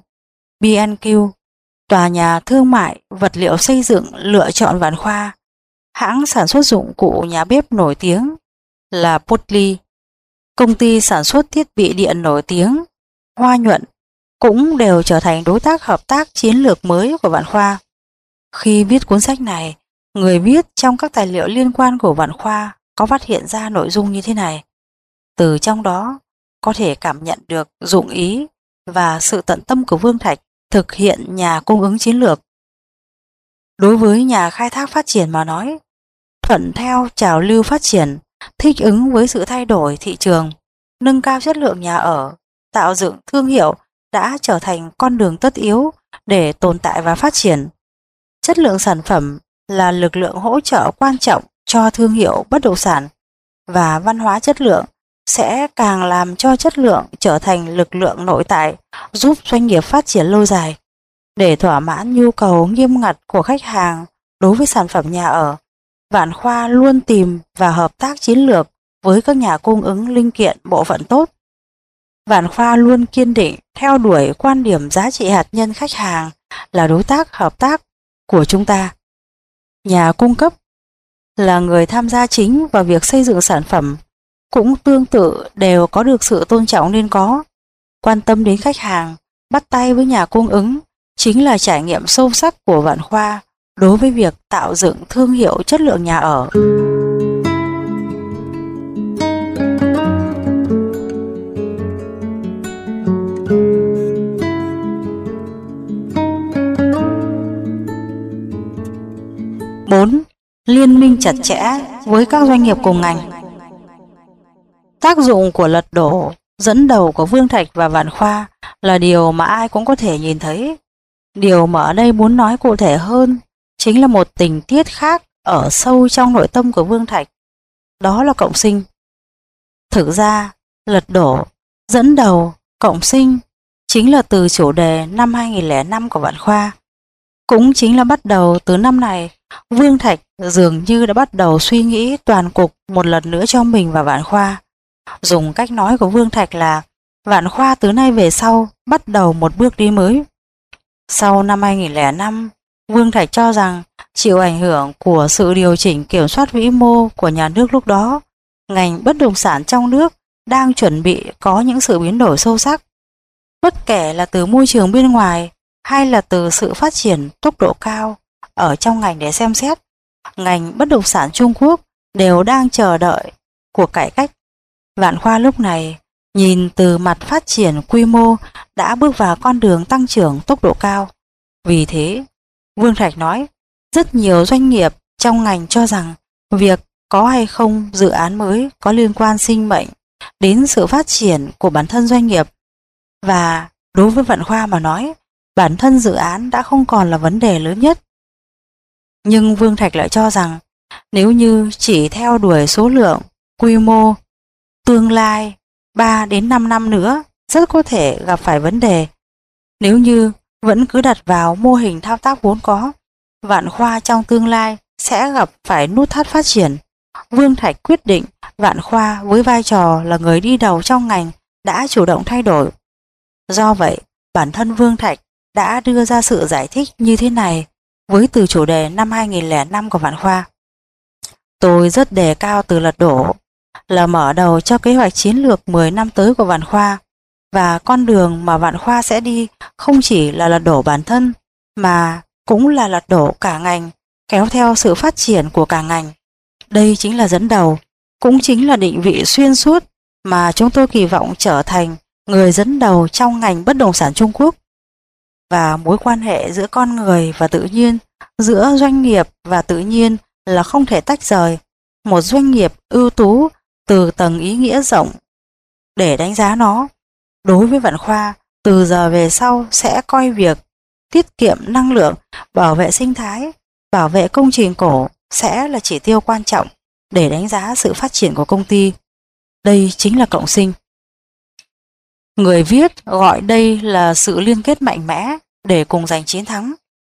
B&Q, tòa nhà thương mại vật liệu xây dựng lựa chọn Vạn Khoa, hãng sản xuất dụng cụ nhà bếp nổi tiếng là Potley, công ty sản xuất thiết bị điện nổi tiếng Hoa Nhuận cũng đều trở thành đối tác hợp tác chiến lược mới của Vạn Khoa. Khi viết cuốn sách này, người viết trong các tài liệu liên quan của Vạn Khoa có phát hiện ra nội dung như thế này. Từ trong đó có thể cảm nhận được dụng ý và sự tận tâm của Vương Thạch thực hiện nhà cung ứng chiến lược. Đối với nhà khai thác phát triển mà nói, thuận theo trào lưu phát triển, thích ứng với sự thay đổi thị trường, nâng cao chất lượng nhà ở, tạo dựng thương hiệu đã trở thành con đường tất yếu để tồn tại và phát triển. Chất lượng sản phẩm là lực lượng hỗ trợ quan trọng cho thương hiệu bất động sản, và văn hóa chất lượng sẽ càng làm cho chất lượng trở thành lực lượng nội tại giúp doanh nghiệp phát triển lâu dài. Để thỏa mãn nhu cầu nghiêm ngặt của khách hàng đối với sản phẩm nhà ở, Vạn Khoa luôn tìm và hợp tác chiến lược với các nhà cung ứng linh kiện bộ phận tốt. Vạn Khoa luôn kiên định theo đuổi quan điểm giá trị hạt nhân khách hàng là đối tác hợp tác của chúng ta. Nhà cung cấp là người tham gia chính vào việc xây dựng sản phẩm, cũng tương tự đều có được sự tôn trọng nên có. Quan tâm đến khách hàng, bắt tay với nhà cung ứng chính là trải nghiệm sâu sắc của Vạn Khoa đối với việc tạo dựng thương hiệu chất lượng nhà ở. Bốn, liên minh chặt chẽ với các doanh nghiệp cùng ngành. Tác dụng của lật đổ dẫn đầu của Vương Thạch và Vạn Khoa là điều mà ai cũng có thể nhìn thấy. Điều mà ở đây muốn nói cụ thể hơn chính là một tình tiết khác ở sâu trong nội tâm của Vương Thạch, đó là cộng sinh. Thực ra, lật đổ, dẫn đầu, cộng sinh chính là từ chủ đề năm 2005 của Vạn Khoa. Cũng chính là bắt đầu từ năm này, Vương Thạch dường như đã bắt đầu suy nghĩ toàn cục một lần nữa cho mình và Vạn Khoa. Dùng cách nói của Vương Thạch là Vạn Khoa từ nay về sau bắt đầu một bước đi mới. Sau năm 2005, Vương Thạch cho rằng chịu ảnh hưởng của sự điều chỉnh kiểm soát vĩ mô của nhà nước lúc đó, ngành bất động sản trong nước đang chuẩn bị có những sự biến đổi sâu sắc. Bất kể là từ môi trường bên ngoài hay là từ sự phát triển tốc độ cao ở trong ngành để xem xét, ngành bất động sản Trung Quốc đều đang chờ đợi cuộc cải cách. Vạn Khoa lúc này nhìn từ mặt phát triển quy mô đã bước vào con đường tăng trưởng tốc độ cao. Vì thế, Vương Thạch nói, rất nhiều doanh nghiệp trong ngành cho rằng việc có hay không dự án mới có liên quan sinh mệnh đến sự phát triển của bản thân doanh nghiệp. Và đối với Vạn Khoa mà nói, bản thân dự án đã không còn là vấn đề lớn nhất. Nhưng Vương Thạch lại cho rằng nếu như chỉ theo đuổi số lượng, quy mô, tương lai 3 đến 5 năm nữa rất có thể gặp phải vấn đề. Nếu như vẫn cứ đặt vào mô hình thao tác vốn có, Vạn Khoa trong tương lai sẽ gặp phải nút thắt phát triển. Vương Thạch quyết định Vạn Khoa với vai trò là người đi đầu trong ngành đã chủ động thay đổi. Do vậy, bản thân Vương Thạch đã đưa ra sự giải thích như thế này với từ chủ đề năm 2005 của Vạn Khoa. Tôi rất đề cao từ lật đổ, là mở đầu cho kế hoạch chiến lược 10 năm tới của Vạn Khoa, và con đường mà Vạn Khoa sẽ đi không chỉ là lật đổ bản thân mà cũng là lật đổ cả ngành, kéo theo sự phát triển của cả ngành. Đây chính là dẫn đầu, cũng chính là định vị xuyên suốt mà chúng tôi kỳ vọng trở thành người dẫn đầu trong ngành bất động sản Trung Quốc. Và mối quan hệ giữa con người và tự nhiên, giữa doanh nghiệp và tự nhiên là không thể tách rời. Một doanh nghiệp ưu tú từ tầng ý nghĩa rộng để đánh giá nó. Đối với Vạn Khoa, từ giờ về sau sẽ coi việc tiết kiệm năng lượng, bảo vệ sinh thái, bảo vệ công trình cổ sẽ là chỉ tiêu quan trọng để đánh giá sự phát triển của công ty. Đây chính là cộng sinh. Người viết gọi đây là sự liên kết mạnh mẽ để cùng giành chiến thắng.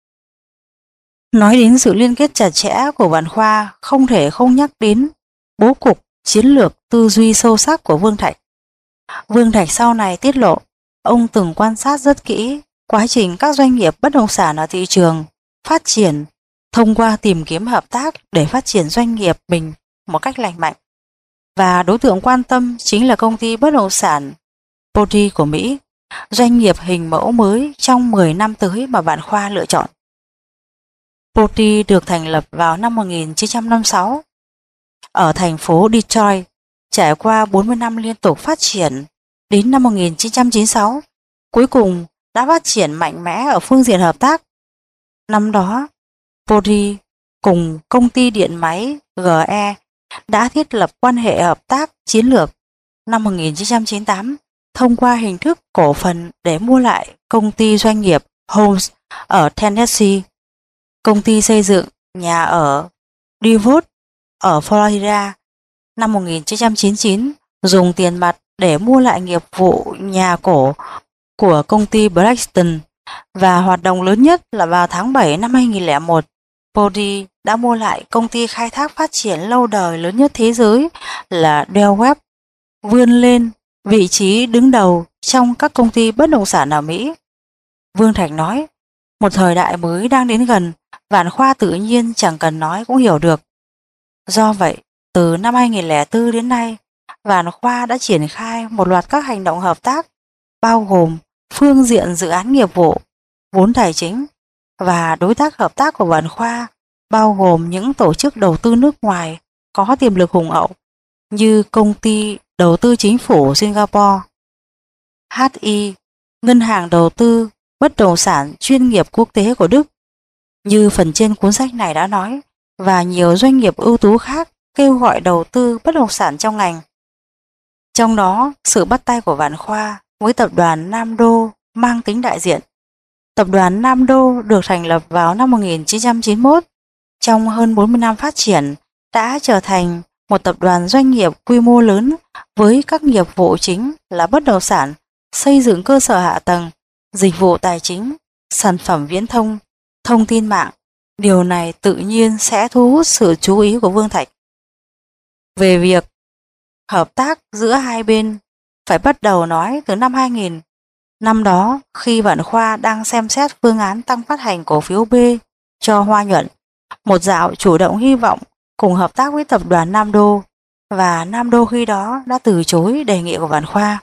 Nói đến sự liên kết chặt chẽ của Vạn Khoa, không thể không nhắc đến bố cục, chiến lược, tư duy sâu sắc của Vương Thạch. Vương Thạch sau này tiết lộ, ông từng quan sát rất kỹ quá trình các doanh nghiệp bất động sản ở thị trường phát triển thông qua tìm kiếm hợp tác để phát triển doanh nghiệp mình một cách lành mạnh. Và đối tượng quan tâm chính là công ty bất động sản Poti của Mỹ, doanh nghiệp hình mẫu mới trong 10 năm tới mà Vạn Khoa lựa chọn. Poti được thành lập vào năm 1956 ở thành phố Detroit, trải qua 40 năm liên tục phát triển. Đến năm 1996, cuối cùng đã phát triển mạnh mẽ ở phương diện hợp tác. Năm đó, Poti cùng công ty điện máy GE đã thiết lập quan hệ hợp tác chiến lược. Năm 1998, thông qua hình thức cổ phần để mua lại công ty doanh nghiệp Homes ở Tennessee, công ty xây dựng nhà ở DeWitt ở Florida. Năm 1999, dùng tiền mặt để mua lại nghiệp vụ nhà cổ của công ty Blackstone, và hoạt động lớn nhất là vào tháng 7 năm 2001, Poti đã mua lại công ty khai thác phát triển lâu đời lớn nhất thế giới là Del Webb, vươn lên vị trí đứng đầu trong các công ty bất động sản ở Mỹ. Vương Thạch nói, một thời đại mới đang đến gần, Vạn Khoa tự nhiên chẳng cần nói cũng hiểu được. Do vậy, từ năm 2004 đến nay, Vạn Khoa đã triển khai một loạt các hành động hợp tác, bao gồm phương diện dự án nghiệp vụ, vốn tài chính, và đối tác hợp tác của Vạn Khoa bao gồm những tổ chức đầu tư nước ngoài có tiềm lực hùng hậu như Công ty Đầu tư Chính phủ Singapore, HI, Ngân hàng Đầu tư Bất động sản chuyên nghiệp quốc tế của Đức, như phần trên cuốn sách này đã nói, và nhiều doanh nghiệp ưu tú khác kêu gọi đầu tư bất động sản trong ngành. Trong đó, sự bắt tay của Vạn Khoa với tập đoàn Nam Đô mang tính đại diện. Tập đoàn Nam Đô được thành lập vào năm 1991, trong hơn 40 năm phát triển đã trở thành một tập đoàn doanh nghiệp quy mô lớn với các nghiệp vụ chính là bất động sản, xây dựng cơ sở hạ tầng, dịch vụ tài chính, sản phẩm viễn thông, thông tin mạng, Điều này tự nhiên sẽ thu hút sự chú ý của Vương Thạch. Về việc hợp tác giữa hai bên phải bắt đầu nói từ năm 2000. Năm đó, khi Vạn Khoa đang xem xét phương án tăng phát hành cổ phiếu B cho Hoa Nhuận, một dạo chủ động hy vọng cùng hợp tác với tập đoàn Nam Đô, và Nam Đô khi đó đã từ chối đề nghị của Vạn Khoa.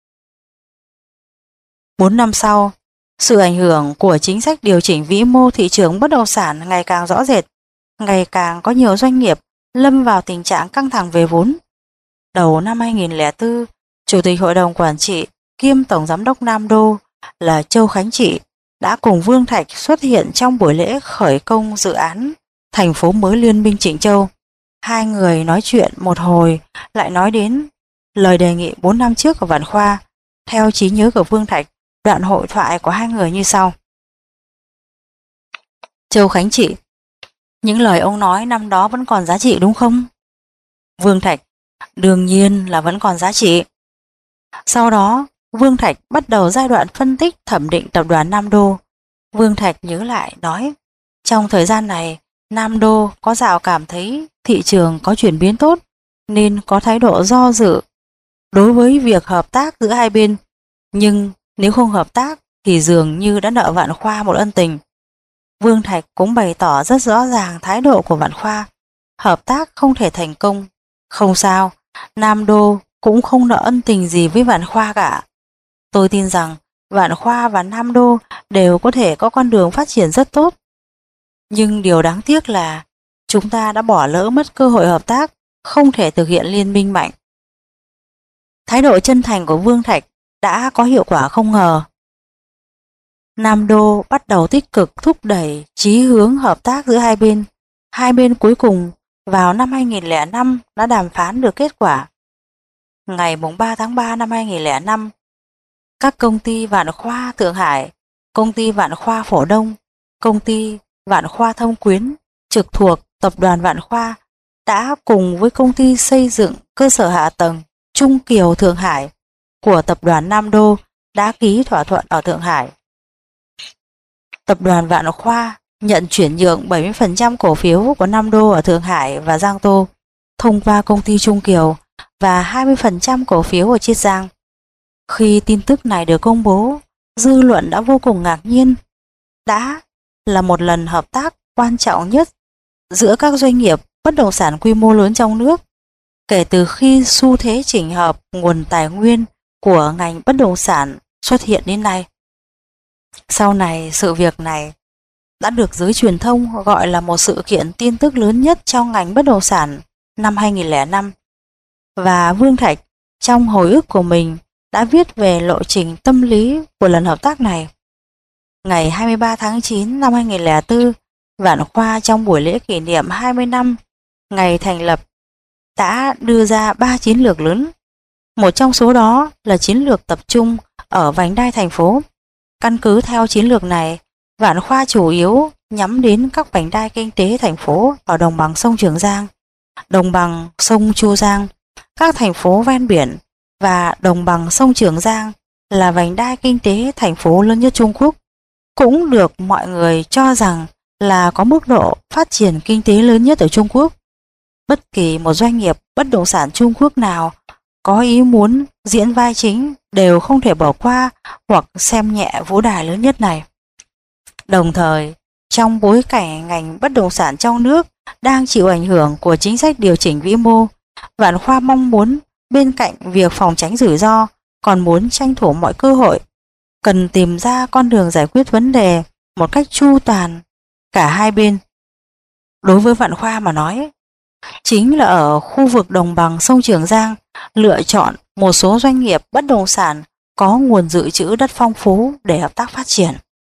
4 năm sau, sự ảnh hưởng của chính sách điều chỉnh vĩ mô thị trường bất động sản ngày càng rõ rệt, ngày càng có nhiều doanh nghiệp lâm vào tình trạng căng thẳng về vốn. Đầu năm 2004, Chủ tịch Hội đồng Quản trị kiêm Tổng Giám đốc Nam Đô là Châu Khánh Trị đã cùng Vương Thạch xuất hiện trong buổi lễ khởi công dự án thành phố mới Liên minh Trịnh Châu. Hai người nói chuyện một hồi lại nói đến lời đề nghị 4 năm trước của Vạn Khoa. Theo trí nhớ của Vương Thạch, đoạn hội thoại của hai người như sau. Châu Khánh Trị: những lời ông nói năm đó vẫn còn giá trị đúng không? Vương Thạch: đương nhiên là vẫn còn giá trị. Sau đó, Vương Thạch bắt đầu giai đoạn phân tích thẩm định tập đoàn Nam Đô. Vương Thạch nhớ lại nói, trong thời gian này, Nam Đô có dạo cảm thấy thị trường có chuyển biến tốt, nên có thái độ do dự đối với việc hợp tác giữa hai bên. Nhưng nếu không hợp tác thì dường như đã nợ Vạn Khoa một ân tình. Vương Thạch cũng bày tỏ rất rõ ràng thái độ của Vạn Khoa. Hợp tác không thể thành công. Không sao, Nam Đô cũng không nợ ân tình gì với Vạn Khoa cả. Tôi tin rằng Vạn Khoa và Nam Đô đều có thể có con đường phát triển rất tốt. Nhưng điều đáng tiếc là chúng ta đã bỏ lỡ mất cơ hội hợp tác, không thể thực hiện liên minh mạnh. Thái độ chân thành của Vương Thạch đã có hiệu quả không ngờ. Nam Đô bắt đầu tích cực thúc đẩy chí hướng hợp tác giữa hai bên. Hai bên cuối cùng vào năm 2005 đã đàm phán được kết quả. Ngày 3 tháng 3 năm 2005, các công ty Vạn Khoa Thượng Hải, công ty Vạn Khoa Phổ Đông, công ty Vạn Khoa Thâm Quyến trực thuộc tập đoàn Vạn Khoa đã cùng với công ty xây dựng cơ sở hạ tầng Trung Kiều Thượng Hải của tập đoàn Nam Đô đã ký thỏa thuận ở Thượng Hải. Tập đoàn Vạn Khoa nhận chuyển nhượng 70% cổ phiếu của Nam Đô ở Thượng Hải và Giang Tô thông qua công ty Trung Kiều và 20% cổ phiếu ở Chiết Giang. Khi tin tức này được công bố, dư luận đã vô cùng ngạc nhiên. Đã là một lần hợp tác quan trọng nhất giữa các doanh nghiệp bất động sản quy mô lớn trong nước kể từ khi xu thế chỉnh hợp nguồn tài nguyên của ngành bất động sản xuất hiện đến nay. Sau này, sự việc này đã được giới truyền thông gọi là một sự kiện tin tức lớn nhất trong ngành bất động sản năm 2005. Và Vương Thạch trong hồi ức của mình đã viết về lộ trình tâm lý của lần hợp tác này. Ngày 23 tháng 9 năm 2004, Vạn Khoa trong buổi lễ kỷ niệm 20 năm ngày thành lập đã đưa ra 3 chiến lược lớn. Một trong số đó là chiến lược tập trung ở vành đai thành phố. Căn cứ theo chiến lược này, Vạn Khoa chủ yếu nhắm đến các vành đai kinh tế thành phố ở đồng bằng sông Trường Giang, đồng bằng sông Chu Giang, các thành phố ven biển và đồng bằng sông Trường Giang là vành đai kinh tế thành phố lớn nhất Trung Quốc, cũng được mọi người cho rằng là có mức độ phát triển kinh tế lớn nhất ở Trung Quốc. Bất kỳ một doanh nghiệp bất động sản Trung Quốc nào có ý muốn diễn vai chính đều không thể bỏ qua hoặc xem nhẹ vũ đài lớn nhất này. Đồng thời, trong bối cảnh ngành bất động sản trong nước đang chịu ảnh hưởng của chính sách điều chỉnh vĩ mô, Vạn Khoa mong muốn bên cạnh việc phòng tránh rủi ro còn muốn tranh thủ mọi cơ hội, cần tìm ra con đường giải quyết vấn đề một cách chu toàn cả hai bên. Đối với Vạn Khoa mà nói, chính là ở khu vực đồng bằng sông Trường Giang lựa chọn một số doanh nghiệp bất động sản có nguồn dự trữ đất phong phú để hợp tác phát triển.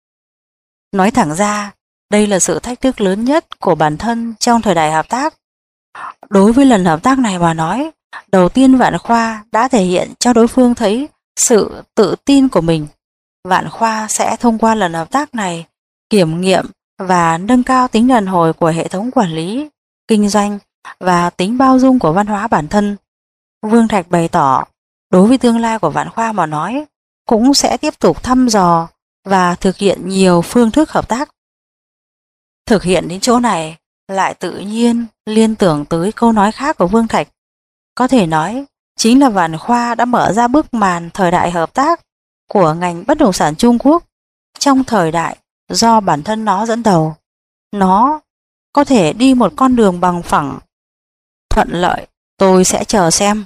Nói thẳng ra, đây là sự thách thức lớn nhất của bản thân trong thời đại hợp tác. Đối với lần hợp tác này mà nói, đầu tiên Vạn Khoa đã thể hiện cho đối phương thấy sự tự tin của mình. Vạn Khoa sẽ thông qua lần hợp tác này kiểm nghiệm và nâng cao tính đàn hồi của hệ thống quản lý, kinh doanh và tính bao dung của văn hóa bản thân. Vương Thạch bày tỏ, đối với tương lai của Vạn Khoa mà nói, cũng sẽ tiếp tục thăm dò và thực hiện nhiều phương thức hợp tác. Thực hiện đến chỗ này, lại tự nhiên liên tưởng tới câu nói khác của Vương Thạch. Có thể nói, chính là Vạn Khoa đã mở ra bức màn thời đại hợp tác của ngành bất động sản Trung Quốc trong thời đại do bản thân nó dẫn đầu. Nó có thể đi một con đường bằng phẳng, thuận lợi, tôi sẽ chờ xem.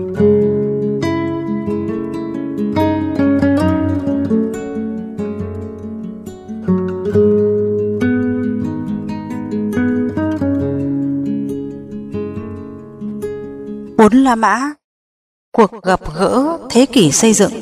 Bốn La Mã, cuộc gặp gỡ thế kỷ xây dựng.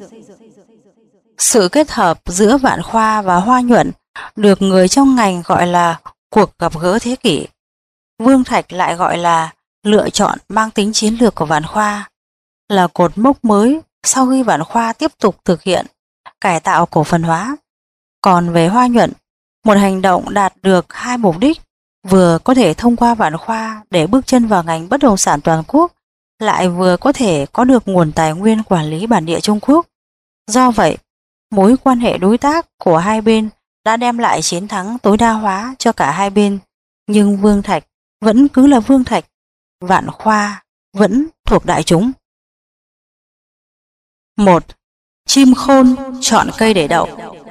Sự kết hợp giữa Vạn Khoa và Hoa Nhuận được người trong ngành gọi là cuộc gặp gỡ thế kỷ. Vương Thạch lại gọi là lựa chọn mang tính chiến lược của Vạn Khoa, là cột mốc mới sau khi Vạn Khoa tiếp tục thực hiện cải tạo cổ phần hóa. Còn về Hoa Nhuận, một hành động đạt được hai mục đích, vừa có thể thông qua Vạn Khoa để bước chân vào ngành bất động sản toàn quốc, lại vừa có thể có được nguồn tài nguyên quản lý bản địa Trung Quốc. Do vậy, mối quan hệ đối tác của hai bên đã đem lại chiến thắng tối đa hóa cho cả hai bên, nhưng Vương Thạch vẫn cứ là Vương Thạch, Vạn Khoa vẫn thuộc đại chúng. 1. Chim khôn chọn cây để đậu.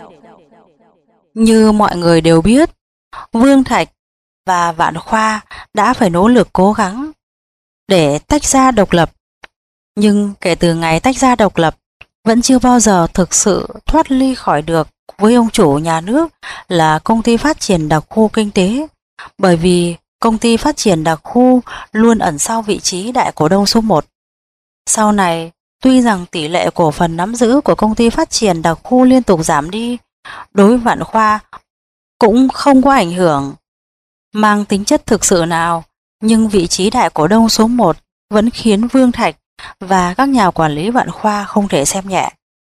Như mọi người đều biết, Vương Thạch và Vạn Khoa đã phải nỗ lực cố gắng để tách ra độc lập. Nhưng kể từ ngày tách ra độc lập, vẫn chưa bao giờ thực sự thoát ly khỏi được với ông chủ nhà nước là Công ty Phát triển Đặc khu Kinh tế, bởi vì Công ty Phát triển Đặc khu luôn ẩn sau vị trí đại cổ đông số 1. Sau này, tuy rằng tỷ lệ cổ phần nắm giữ của Công ty Phát triển Đặc khu liên tục giảm đi, đối với Vạn Khoa cũng không có ảnh hưởng mang tính chất thực sự nào, nhưng vị trí đại cổ đông số 1 vẫn khiến Vương Thạch và các nhà quản lý Vạn Khoa không thể xem nhẹ.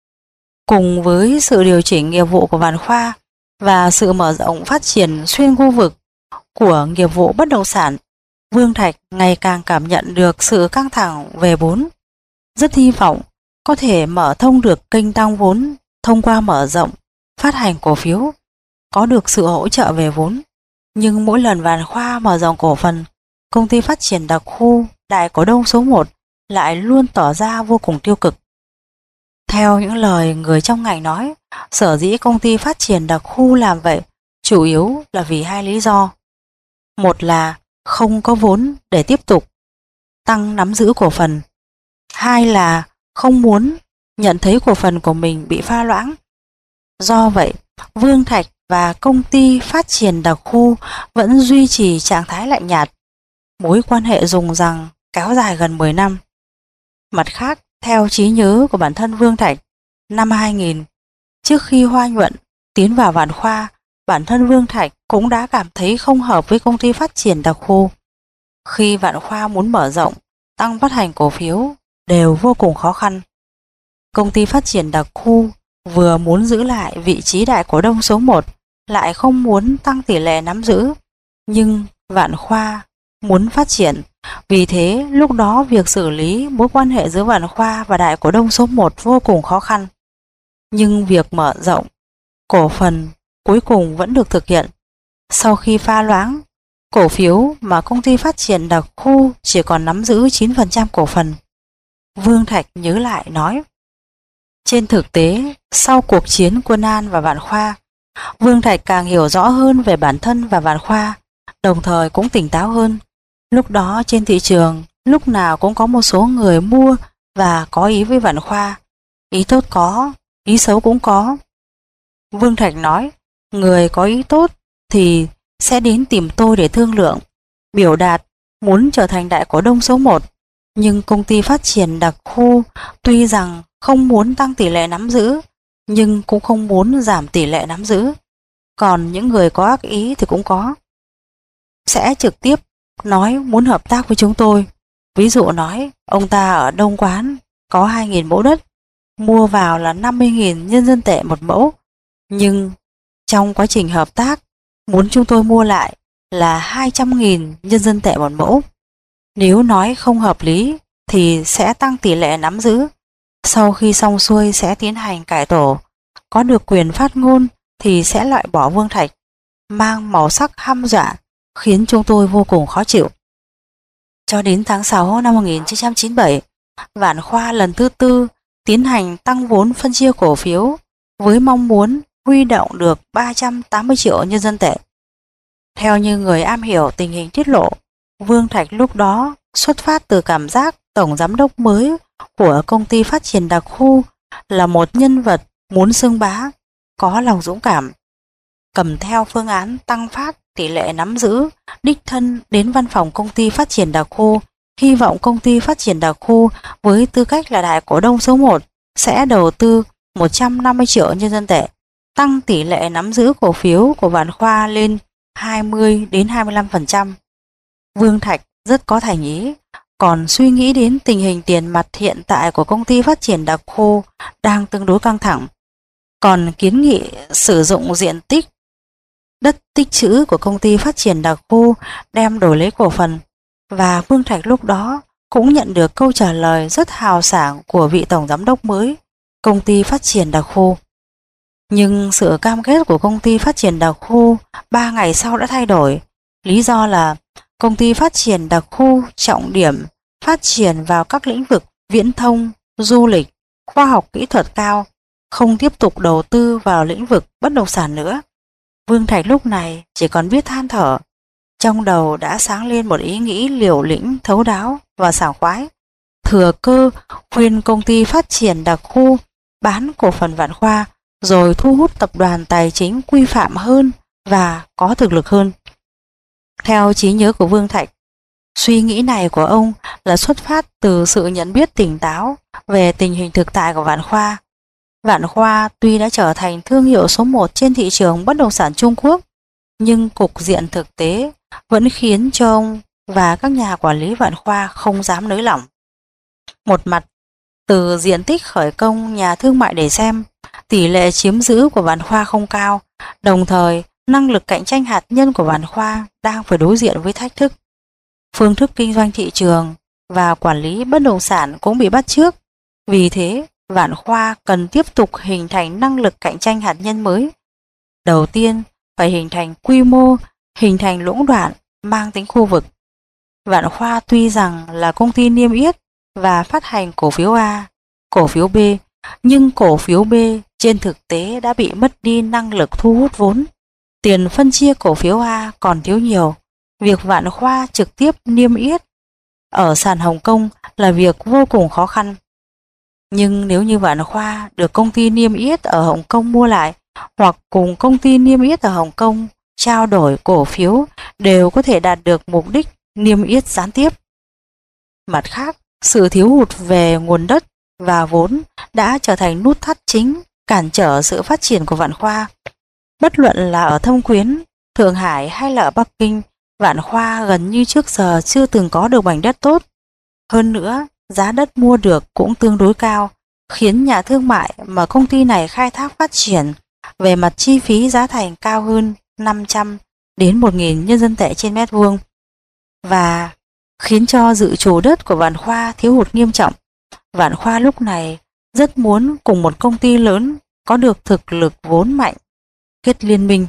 Cùng với sự điều chỉnh nghiệp vụ của Vạn Khoa và sự mở rộng phát triển xuyên khu vực của nghiệp vụ bất động sản, Vương Thạch ngày càng cảm nhận được sự căng thẳng về vốn. Rất hy vọng có thể mở thông được kênh tăng vốn thông qua mở rộng, phát hành cổ phiếu, có được sự hỗ trợ về vốn. Nhưng mỗi lần Vạn Khoa mở rộng cổ phần, Công ty Phát triển Đặc khu, đại cổ đông số 1, lại luôn tỏ ra vô cùng tiêu cực. Theo những lời người trong ngành nói, sở dĩ Công ty Phát triển Đặc khu làm vậy chủ yếu là vì hai lý do. Một là không có vốn để tiếp tục tăng nắm giữ cổ phần. Hai là không muốn nhận thấy cổ phần của mình bị pha loãng. Do vậy, Vương Thạch và Công ty Phát triển Đặc khu vẫn duy trì trạng thái lạnh nhạt. Mối quan hệ dùng rằng kéo dài gần 10 năm. Mặt khác, theo trí nhớ của bản thân Vương Thạch, năm 2000, trước khi Hoa Nhuận tiến vào Vạn Khoa, bản thân Vương Thạch cũng đã cảm thấy không hợp với Công ty Phát triển Đặc khu. Khi Vạn Khoa muốn mở rộng, tăng phát hành cổ phiếu đều vô cùng khó khăn. Công ty Phát triển Đặc khu vừa muốn giữ lại vị trí đại cổ đông số 1, lại không muốn tăng tỷ lệ nắm giữ, nhưng Vạn Khoa muốn phát triển. Vì thế, lúc đó việc xử lý mối quan hệ giữa Vạn Khoa và đại cổ đông số 1 vô cùng khó khăn. Nhưng việc mở rộng cổ phần cuối cùng vẫn được thực hiện. Sau khi pha loãng cổ phiếu mà Công ty Phát triển Đặc khu chỉ còn nắm giữ 9% cổ phần. Vương Thạch nhớ lại nói, trên thực tế, sau cuộc chiến Quân An và Vạn Khoa, Vương Thạch càng hiểu rõ hơn về bản thân và Vạn Khoa, đồng thời cũng tỉnh táo hơn. Lúc đó trên thị trường, lúc nào cũng có một số người mua và có ý với Vạn Khoa. Ý tốt có, ý xấu cũng có. Vương Thạch nói, người có ý tốt thì sẽ đến tìm tôi để thương lượng, biểu đạt muốn trở thành đại cổ đông số 1. Nhưng Công ty Phát triển Đặc khu tuy rằng không muốn tăng tỷ lệ nắm giữ, nhưng cũng không muốn giảm tỷ lệ nắm giữ. Còn những người có ác ý thì cũng có. Sẽ trực tiếp nói muốn hợp tác với chúng tôi. Ví dụ nói, ông ta ở Đông Quán có 2.000 mẫu đất, mua vào là 50.000 nhân dân tệ một mẫu. Nhưng trong quá trình hợp tác, muốn chúng tôi mua lại là 200.000 nhân dân tệ một mẫu. Nếu nói không hợp lý thì sẽ tăng tỷ lệ nắm giữ. Sau khi xong xuôi sẽ tiến hành cải tổ. Có được quyền phát ngôn thì sẽ loại bỏ Vương Thạch. mang màu sắc hăm dọa, khiến chúng tôi vô cùng khó chịu. Cho đến tháng 6 năm 1997, Vạn Khoa lần thứ tư tiến hành tăng vốn phân chia cổ phiếu với mong muốn huy động được 380 triệu nhân dân tệ. Theo như người am hiểu tình hình tiết lộ, Vương Thạch lúc đó xuất phát từ cảm giác tổng giám đốc mới của công ty phát triển đặc khu là một nhân vật muốn xưng bá, có lòng dũng cảm, cầm theo phương án tăng phát tỷ lệ nắm giữ, đích thân đến văn phòng công ty phát triển đặc khu, hy vọng công ty phát triển đặc khu với tư cách là đại cổ đông số 1 sẽ đầu tư 150 triệu nhân dân tệ, tăng tỷ lệ nắm giữ cổ phiếu của Vạn Khoa lên 20 đến 25%. Vương Thạch rất có thành ý, còn suy nghĩ đến tình hình tiền mặt hiện tại của công ty phát triển đặc khu đang tương đối căng thẳng, còn kiến nghị sử dụng diện tích đất tích trữ của công ty phát triển đặc khu đem đổi lấy cổ phần, và Vương Thạch lúc đó cũng nhận được câu trả lời rất hào sảng của vị tổng giám đốc mới công ty phát triển đặc khu. Nhưng sự cam kết của công ty phát triển đặc khu 3 ngày sau đã thay đổi, lý do là công ty phát triển đặc khu trọng điểm phát triển vào các lĩnh vực viễn thông, du lịch, khoa học kỹ thuật cao, không tiếp tục đầu tư vào lĩnh vực bất động sản nữa. Vương Thạch lúc này chỉ còn biết than thở, trong đầu đã sáng lên một ý nghĩ liều lĩnh, thấu đáo và sảng khoái. Thừa cơ khuyên công ty phát triển đặc khu bán cổ phần Vạn Khoa rồi thu hút tập đoàn tài chính quy phạm hơn và có thực lực hơn. Theo trí nhớ của Vương Thạch, suy nghĩ này của ông là xuất phát từ sự nhận biết tỉnh táo về tình hình thực tại của Vạn Khoa. Vạn Khoa tuy đã trở thành thương hiệu số 1 trên thị trường bất động sản Trung Quốc, nhưng cục diện thực tế vẫn khiến cho ông và các nhà quản lý Vạn Khoa không dám nới lỏng. Một mặt, từ diện tích khởi công nhà thương mại để xem, tỷ lệ chiếm giữ của Vạn Khoa không cao, đồng thời năng lực cạnh tranh hạt nhân của Vạn Khoa đang phải đối diện với thách thức. Phương thức kinh doanh thị trường và quản lý bất động sản cũng bị bắt chước, vì thế Vạn Khoa cần tiếp tục hình thành năng lực cạnh tranh hạt nhân mới. Đầu tiên, phải hình thành quy mô, hình thành lũng đoạn mang tính khu vực. Vạn Khoa tuy rằng là công ty niêm yết và phát hành cổ phiếu A, cổ phiếu B, nhưng cổ phiếu B trên thực tế đã bị mất đi năng lực thu hút vốn. Tiền phân chia cổ phiếu A còn thiếu nhiều. Việc Vạn Khoa trực tiếp niêm yết ở sàn Hồng Kông là việc vô cùng khó khăn. Nhưng nếu như Vạn Khoa được công ty niêm yết ở Hồng Kông mua lại, hoặc cùng công ty niêm yết ở Hồng Kông trao đổi cổ phiếu, đều có thể đạt được mục đích niêm yết gián tiếp. Mặt khác, sự thiếu hụt về nguồn đất và vốn đã trở thành nút thắt chính cản trở sự phát triển của Vạn Khoa. Bất luận là ở Thâm Quyến, Thượng Hải hay là ở Bắc Kinh, Vạn Khoa gần như trước giờ chưa từng có được mảnh đất tốt. Hơn nữa, giá đất mua được cũng tương đối cao, khiến nhà thương mại mà công ty này khai thác phát triển về mặt chi phí giá thành cao hơn 500 đến 1.000 nhân dân tệ trên mét vuông, và khiến cho dự trù đất của Vạn Khoa thiếu hụt nghiêm trọng. Vạn Khoa lúc này rất muốn cùng một công ty lớn có được thực lực vốn mạnh kết liên minh.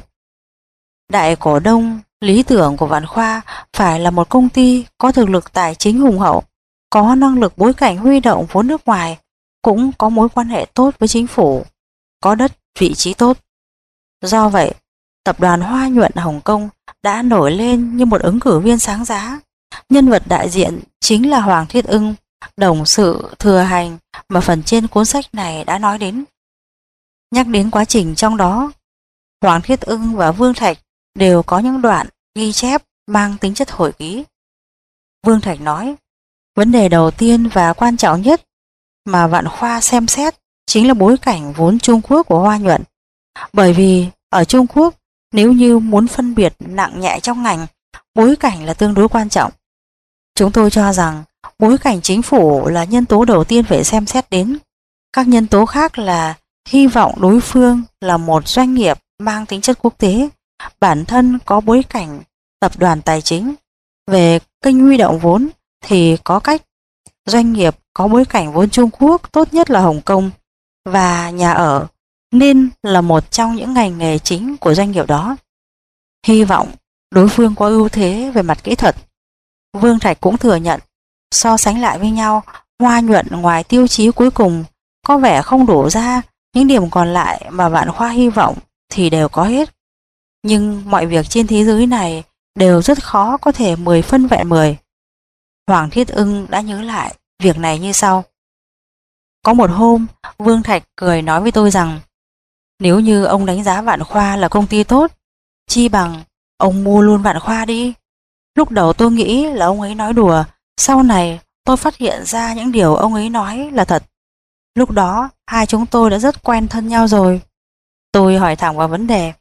Đại cổ đông lý tưởng của Vạn Khoa phải là một công ty có thực lực tài chính hùng hậu, có năng lực bối cảnh huy động vốn nước ngoài, cũng có mối quan hệ tốt với chính phủ, có đất vị trí tốt. Do vậy, tập đoàn Hoa Nhuận Hồng Kông đã nổi lên như một ứng cử viên sáng giá. Nhân vật đại diện chính là Hoàng Thiết Ưng, đồng sự thừa hành mà phần trên cuốn sách này đã nói đến. Nhắc đến quá trình trong đó, Hoàng Thiết Ưng và Vương Thạch đều có những đoạn ghi chép mang tính chất hồi ký. Vương Thạch nói, vấn đề đầu tiên và quan trọng nhất mà Vạn Khoa xem xét chính là bối cảnh vốn Trung Quốc của Hoa Nhuận. Bởi vì ở Trung Quốc, nếu như muốn phân biệt nặng nhẹ trong ngành, bối cảnh là tương đối quan trọng. Chúng tôi cho rằng bối cảnh chính phủ là nhân tố đầu tiên phải xem xét đến. Các nhân tố khác là hy vọng đối phương là một doanh nghiệp mang tính chất quốc tế, bản thân có bối cảnh tập đoàn tài chính. Về kênh huy động vốn thì có cách doanh nghiệp có bối cảnh vốn Trung Quốc tốt nhất là Hồng Kông, và nhà ở nên là một trong những ngành nghề chính của doanh nghiệp đó. Hy vọng đối phương có ưu thế về mặt kỹ thuật. Vương Trạch cũng thừa nhận, so sánh lại với nhau, Hoa Nhuận ngoài tiêu chí cuối cùng có vẻ không đổ ra, những điểm còn lại mà Vạn Khoa hy vọng thì đều có hết. Nhưng mọi việc trên thế giới này đều rất khó có thể 10 phân vẹn 10. Hoàng Thiết Ưng đã nhớ lại việc này như sau. Có một hôm, Vương Thạch cười nói với tôi rằng, nếu như ông đánh giá Vạn Khoa là công ty tốt, chi bằng ông mua luôn Vạn Khoa đi. Lúc đầu tôi nghĩ là ông ấy nói đùa, sau này tôi phát hiện ra những điều ông ấy nói là thật. Lúc đó, hai chúng tôi đã rất quen thân nhau rồi. Tôi hỏi thẳng vào vấn đề.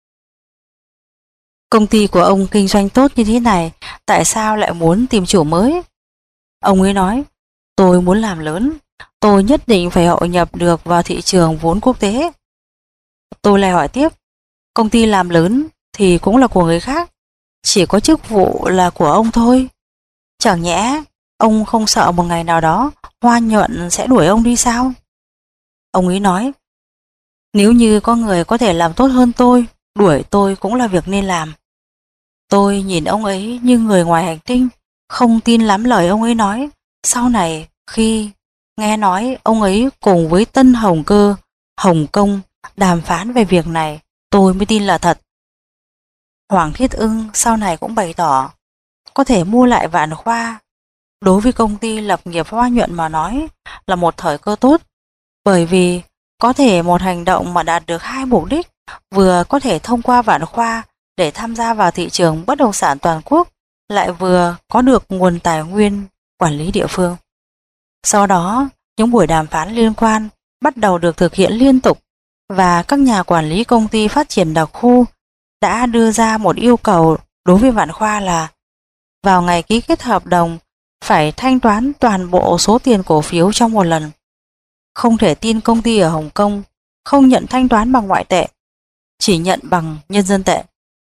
Công ty của ông kinh doanh tốt như thế này, tại sao lại muốn tìm chủ mới? Ông ấy nói, tôi muốn làm lớn, tôi nhất định phải hội nhập được vào thị trường vốn quốc tế. Tôi lại hỏi tiếp, công ty làm lớn thì cũng là của người khác, chỉ có chức vụ là của ông thôi. Chẳng nhẽ ông không sợ một ngày nào đó Hoa Nhuận sẽ đuổi ông đi sao? Ông ấy nói, nếu như có người có thể làm tốt hơn tôi, đuổi tôi cũng là việc nên làm. Tôi nhìn ông ấy như người ngoài hành tinh, không tin lắm lời ông ấy nói. Sau này khi nghe nói ông ấy cùng với Tân Hồng Cơ, Hồng Kông đàm phán về việc này, tôi mới tin là thật. Hoàng Thiết Ưng sau này cũng bày tỏ, có thể mua lại Vạn Khoa đối với công ty lập nghiệp Hoa Nhuận mà nói là một thời cơ tốt, bởi vì có thể một hành động mà đạt được hai mục đích, vừa có thể thông qua Vạn Khoa để tham gia vào thị trường bất động sản toàn quốc, lại vừa có được nguồn tài nguyên quản lý địa phương. Sau đó, những buổi đàm phán liên quan bắt đầu được thực hiện liên tục, và các nhà quản lý công ty phát triển đặc khu đã đưa ra một yêu cầu đối với Vạn Khoa là vào ngày ký kết hợp đồng phải thanh toán toàn bộ số tiền cổ phiếu trong một lần. Không thể tin công ty ở Hồng Kông không nhận thanh toán bằng ngoại tệ, chỉ nhận bằng nhân dân tệ.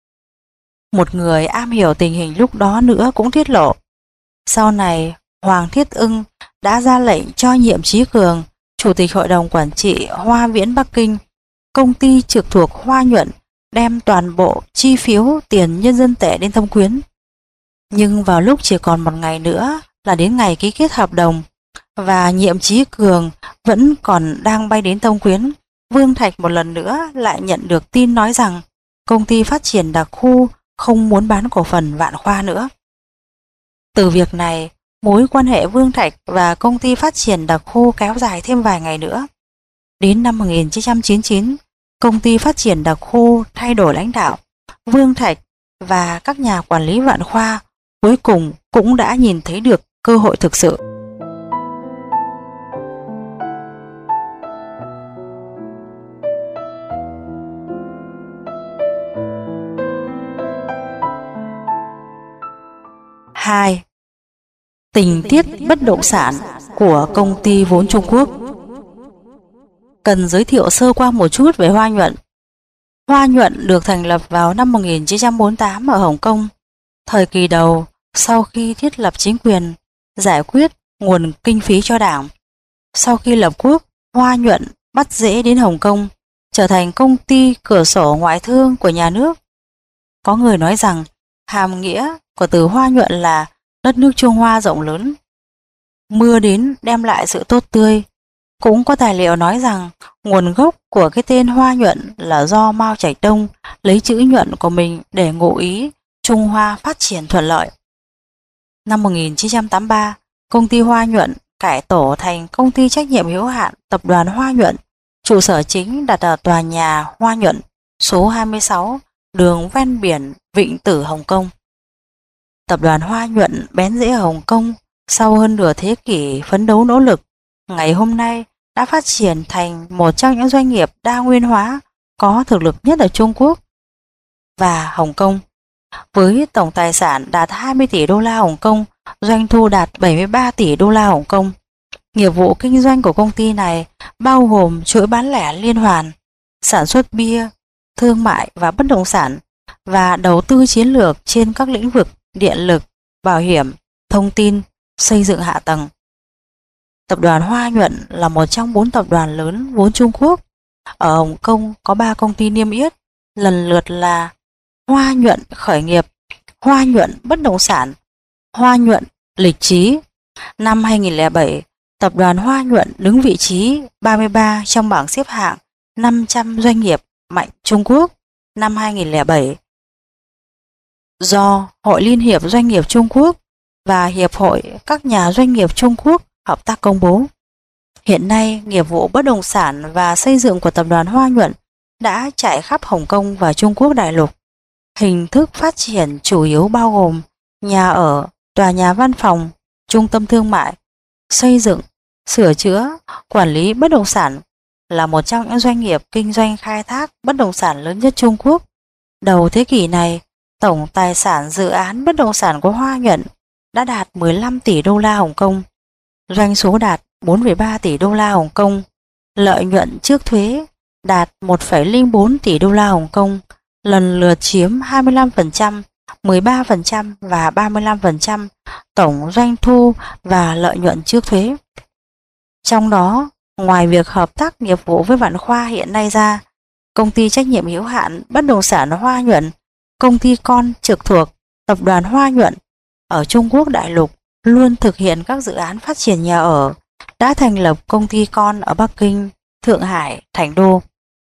Một người am hiểu tình hình lúc đó nữa cũng tiết lộ. Sau này, Hoàng Thiết Ưng đã ra lệnh cho Nhiệm Chí Cường, Chủ tịch Hội đồng Quản trị Hoa Viễn Bắc Kinh, công ty trực thuộc Hoa Nhuận, đem toàn bộ chi phiếu tiền nhân dân tệ đến Thâm Quyến. Nhưng vào lúc chỉ còn một ngày nữa là đến ngày ký kết hợp đồng, và Nhiệm Chí Cường vẫn còn đang bay đến Thâm Quyến, Vương Thạch một lần nữa lại nhận được tin nói rằng công ty phát triển đặc khu không muốn bán cổ phần Vạn Khoa nữa. Từ việc này, mối quan hệ Vương Thạch và công ty phát triển đặc khu kéo dài thêm vài ngày nữa. Đến năm 1999, công ty phát triển đặc khu thay đổi lãnh đạo. Vương Thạch và các nhà quản lý Vạn Khoa cuối cùng cũng đã nhìn thấy được cơ hội thực sự. Hai, tình tiết bất động sản của công ty vốn Trung Quốc. Cần giới thiệu sơ qua một chút về Hoa Nhuận. Hoa Nhuận được thành lập vào năm 1948 ở Hồng Kông. Thời kỳ đầu, sau khi thiết lập chính quyền, giải quyết nguồn kinh phí cho đảng. Sau khi lập quốc, Hoa Nhuận bắt rễ đến Hồng Kông, trở thành công ty cửa sổ ngoại thương của nhà nước. Có người nói rằng hàm nghĩa của từ Hoa Nhuận là đất nước Trung Hoa rộng lớn, mưa đến đem lại sự tốt tươi. Cũng có tài liệu nói rằng nguồn gốc của cái tên Hoa Nhuận là do Mao Trạch Đông lấy chữ nhuận của mình để ngụ ý Trung Hoa phát triển thuận lợi. Năm 1983, công ty Hoa Nhuận cải tổ thành công ty trách nhiệm hữu hạn tập đoàn Hoa Nhuận, trụ sở chính đặt ở tòa nhà Hoa Nhuận, số 26, đường ven biển Vịnh Tử, Hồng Kông. Tập đoàn Hoa Nhuận bén rễ ở Hồng Kông sau hơn nửa thế kỷ phấn đấu nỗ lực, ngày hôm nay đã phát triển thành một trong những doanh nghiệp đa nguyên hóa có thực lực nhất ở Trung Quốc và Hồng Kông. Với tổng tài sản đạt 20 tỷ đô la Hồng Kông, doanh thu đạt 73 tỷ đô la Hồng Kông. Nghiệp vụ kinh doanh của công ty này bao gồm chuỗi bán lẻ liên hoàn, sản xuất bia, thương mại và bất động sản, và đầu tư chiến lược trên các lĩnh vực điện lực, bảo hiểm, thông tin, xây dựng hạ tầng. Tập đoàn Hoa Nhuận là một trong 4 tập đoàn lớn vốn Trung Quốc. Ở Hồng Kông có 3 công ty niêm yết, lần lượt là Hoa Nhuận khởi nghiệp, Hoa Nhuận bất động sản, Hoa Nhuận lịch trí. Năm 2007, tập đoàn Hoa Nhuận đứng vị trí 33 trong bảng xếp hạng 500 doanh nghiệp mạnh Trung Quốc năm 2007 do Hội Liên hiệp Doanh nghiệp Trung Quốc và Hiệp hội các nhà doanh nghiệp Trung Quốc hợp tác công bố. Hiện nay, nghiệp vụ bất động sản và xây dựng của tập đoàn Hoa Nhuận đã trải khắp Hồng Kông và Trung Quốc đại lục. Hình thức phát triển chủ yếu bao gồm nhà ở, tòa nhà văn phòng, trung tâm thương mại, xây dựng, sửa chữa, quản lý bất động sản, là một trong những doanh nghiệp kinh doanh khai thác bất động sản lớn nhất Trung Quốc. Đầu thế kỷ này, tổng tài sản dự án bất động sản của Hoa Nhuận đã đạt 15 tỷ đô la Hồng Kông, doanh số đạt 4,3 tỷ đô la Hồng Kông, lợi nhuận trước thuế đạt 1,04 tỷ đô la Hồng Kông, lần lượt chiếm 25%, 13% và 35% tổng doanh thu và lợi nhuận trước thuế. Trong đó, ngoài việc hợp tác nghiệp vụ với Vạn Khoa hiện nay ra, công ty trách nhiệm hữu hạn bất động sản Hoa Nhuận, công ty con trực thuộc tập đoàn Hoa Nhuận ở Trung Quốc đại lục luôn thực hiện các dự án phát triển nhà ở, đã thành lập công ty con ở Bắc Kinh, Thượng Hải, Thành Đô.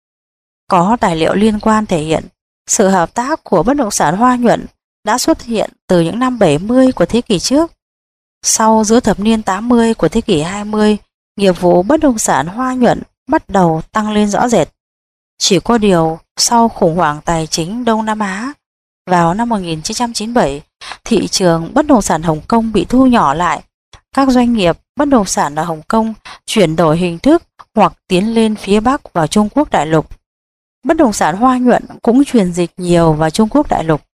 Có tài liệu liên quan thể hiện sự hợp tác của bất động sản Hoa Nhuận đã xuất hiện từ những năm 70 của thế kỷ trước. Sau giữa thập niên 80 của thế kỷ 20, nghiệp vụ bất động sản Hoa Nhuận bắt đầu tăng lên rõ rệt. Chỉ có điều, sau khủng hoảng tài chính Đông Nam Á vào năm 1997, thị trường bất động sản Hồng Kông bị thu nhỏ lại. Các doanh nghiệp bất động sản ở Hồng Kông chuyển đổi hình thức hoặc tiến lên phía Bắc vào Trung Quốc đại lục. Bất động sản Hoa Nhuận cũng chuyển dịch nhiều vào Trung Quốc đại lục.